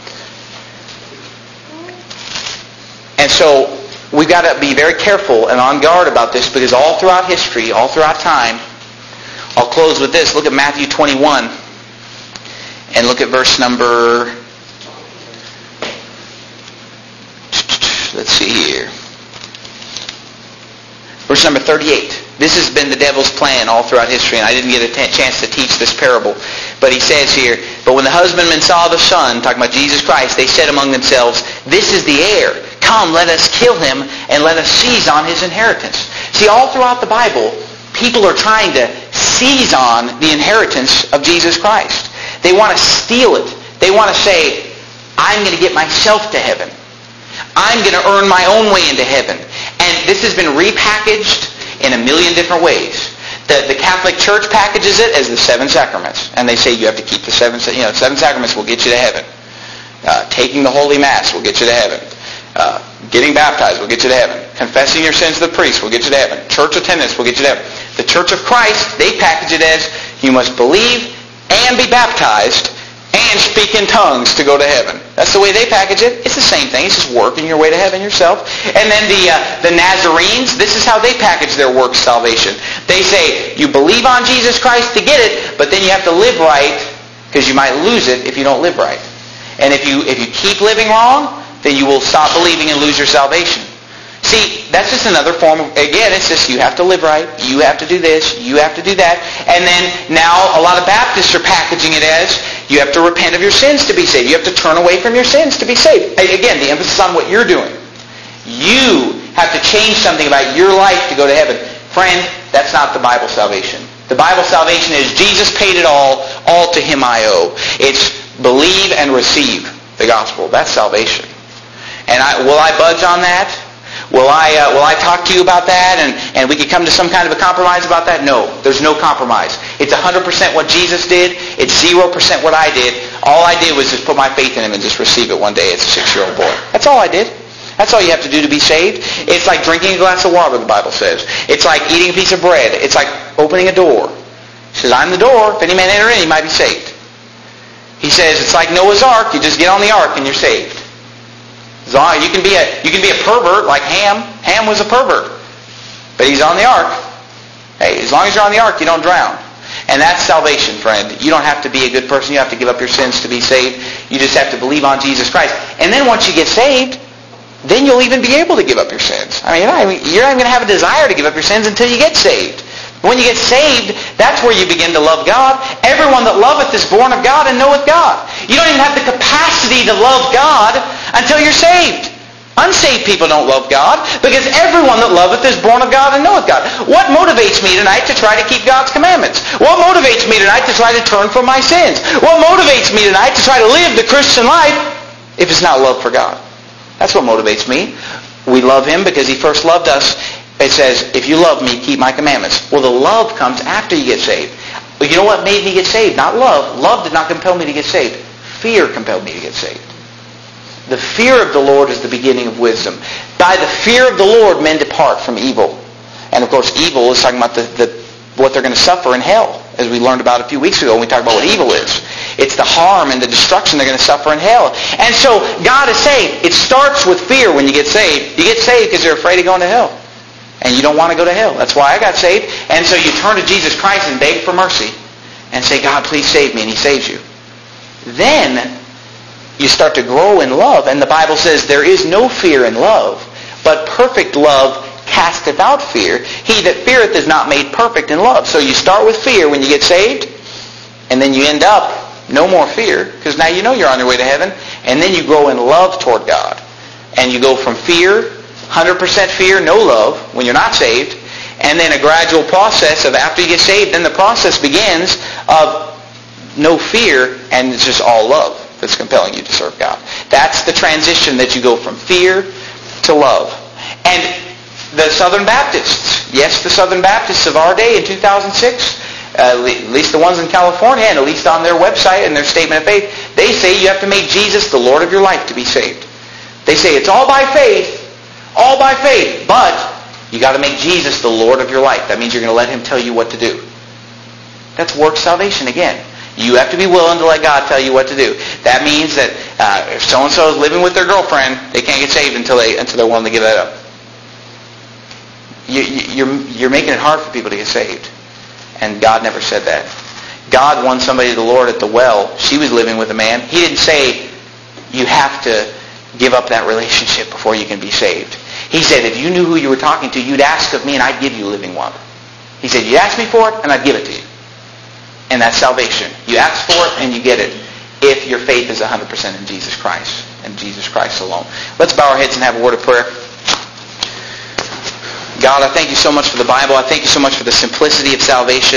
Speaker 1: And so we've got to be very careful and on guard about this, because all throughout history, all throughout time, I'll close with this. Look at Matthew 21 and look at verse number... Let's see here. Verse number 38. This has been the devil's plan all throughout history, and I didn't get a chance to teach this parable. But he says here, but when the husbandmen saw the son, talking about Jesus Christ, they said among themselves, this is the heir. Come, let us kill him, and let us seize on his inheritance. See, all throughout the Bible, people are trying to seize on the inheritance of Jesus Christ. They want to steal it. They want to say, I'm going to get myself to heaven. I'm going to earn my own way into heaven. And this has been repackaged in a million different ways. The Catholic Church packages it as the 7 sacraments. And they say you have to keep the 7 sacraments will get you to heaven. Taking the Holy Mass will get you to heaven. Getting baptized will get you to heaven. Confessing your sins to the priest will get you to heaven. Church attendance will get you to heaven. The Church of Christ, they package it as you must believe and be baptized and speak in tongues to go to heaven. That's the way they package it. It's the same thing. It's just working your way to heaven yourself. And then the Nazarenes, this is how they package their works salvation. They say, you believe on Jesus Christ to get it, but then you have to live right because you might lose it if you don't live right. And if you keep living wrong, then you will stop believing and lose your salvation. See, that's just another form of, again, it's just you have to live right, you have to do this, you have to do that. And then now a lot of Baptists are packaging it as you have to repent of your sins to be saved. You have to turn away from your sins to be saved. Again, the emphasis on what you're doing. You have to change something about your life to go to heaven. Friend, that's not the Bible salvation. The Bible salvation is Jesus paid it all to him I owe. It's believe and receive the gospel. That's salvation. And will I budge on that? Will I talk to you about that and we could come to some kind of a compromise about that? No, there's no compromise. It's 100% what Jesus did. It's 0% what I did. All I did was just put my faith in him and just receive it one day as a 6-year-old boy. That's all I did. That's all you have to do to be saved. It's like drinking a glass of water, the Bible says. It's like eating a piece of bread. It's like opening a door. He says, I'm the door. If any man enter in, he might be saved. He says, it's like Noah's Ark. You just get on the ark and you're saved. You can be a pervert like Ham. Ham was a pervert. But he's on the ark. Hey, as long as you're on the ark, you don't drown. And that's salvation, friend. You don't have to be a good person. You have to give up your sins to be saved. You just have to believe on Jesus Christ. And then once you get saved, then you'll even be able to give up your sins. I mean, you're not even going to have a desire to give up your sins until you get saved. When you get saved, that's where you begin to love God. Everyone that loveth is born of God and knoweth God. You don't even have the capacity to love God until you're saved. Unsaved people don't love God because everyone that loveth is born of God and knoweth God. What motivates me tonight to try to keep God's commandments? What motivates me tonight to try to turn from my sins? What motivates me tonight to try to live the Christian life if it's not love for God? That's what motivates me. We love him because he first loved us. It says, if you love me, keep my commandments. Well, the love comes after you get saved. But you know what made me get saved? Not love. Love did not compel me to get saved. Fear compelled me to get saved. The fear of the Lord is the beginning of wisdom. By the fear of the Lord, men depart from evil. And of course, evil is talking about what they're going to suffer in hell, as we learned about a few weeks ago when we talked about what evil is. It's the harm and the destruction they're going to suffer in hell. And so God is saying, it starts with fear when you get saved. You get saved because you're afraid of going to hell. And you don't want to go to hell. That's why I got saved. And so you turn to Jesus Christ and beg for mercy and say, God, please save me. And he saves you. Then you start to grow in love. And the Bible says there is no fear in love, but perfect love casteth out fear. He that feareth is not made perfect in love. So you start with fear when you get saved, and then you end up no more fear, because now you know you're on your way to heaven. And then you grow in love toward God. And you go from fear, 100% fear, no love, when you're not saved, and then a gradual process of after you get saved, then the process begins of no fear, and it's just all love that's compelling you to serve God. That's the transition that you go from fear to love. And the Southern Baptists, yes, the Southern Baptists of our day in 2006, at least the ones in California, and at least on their website and their statement of faith, they say you have to make Jesus the Lord of your life to be saved. They say it's all by faith, but you got to make Jesus the Lord of your life. That means you're going to let him tell you what to do. That's work salvation again. You have to be willing to let God tell you what to do. That means that if so-and-so is living with their girlfriend, they can't get saved until they're willing to give that up. You're making it hard for people to get saved. And God never said that. God won somebody to the Lord at the well. She was living with a man. He didn't say, you have to give up that relationship before you can be saved. He said, if you knew who you were talking to, you'd ask of me and I'd give you living water. He said, you ask me for it, and I give it to you. And that's salvation. You ask for it, and you get it, if your faith is 100% in Jesus Christ, and Jesus Christ alone. Let's bow our heads and have a word of prayer. God, I thank you so much for the Bible. I thank you so much for the simplicity of salvation.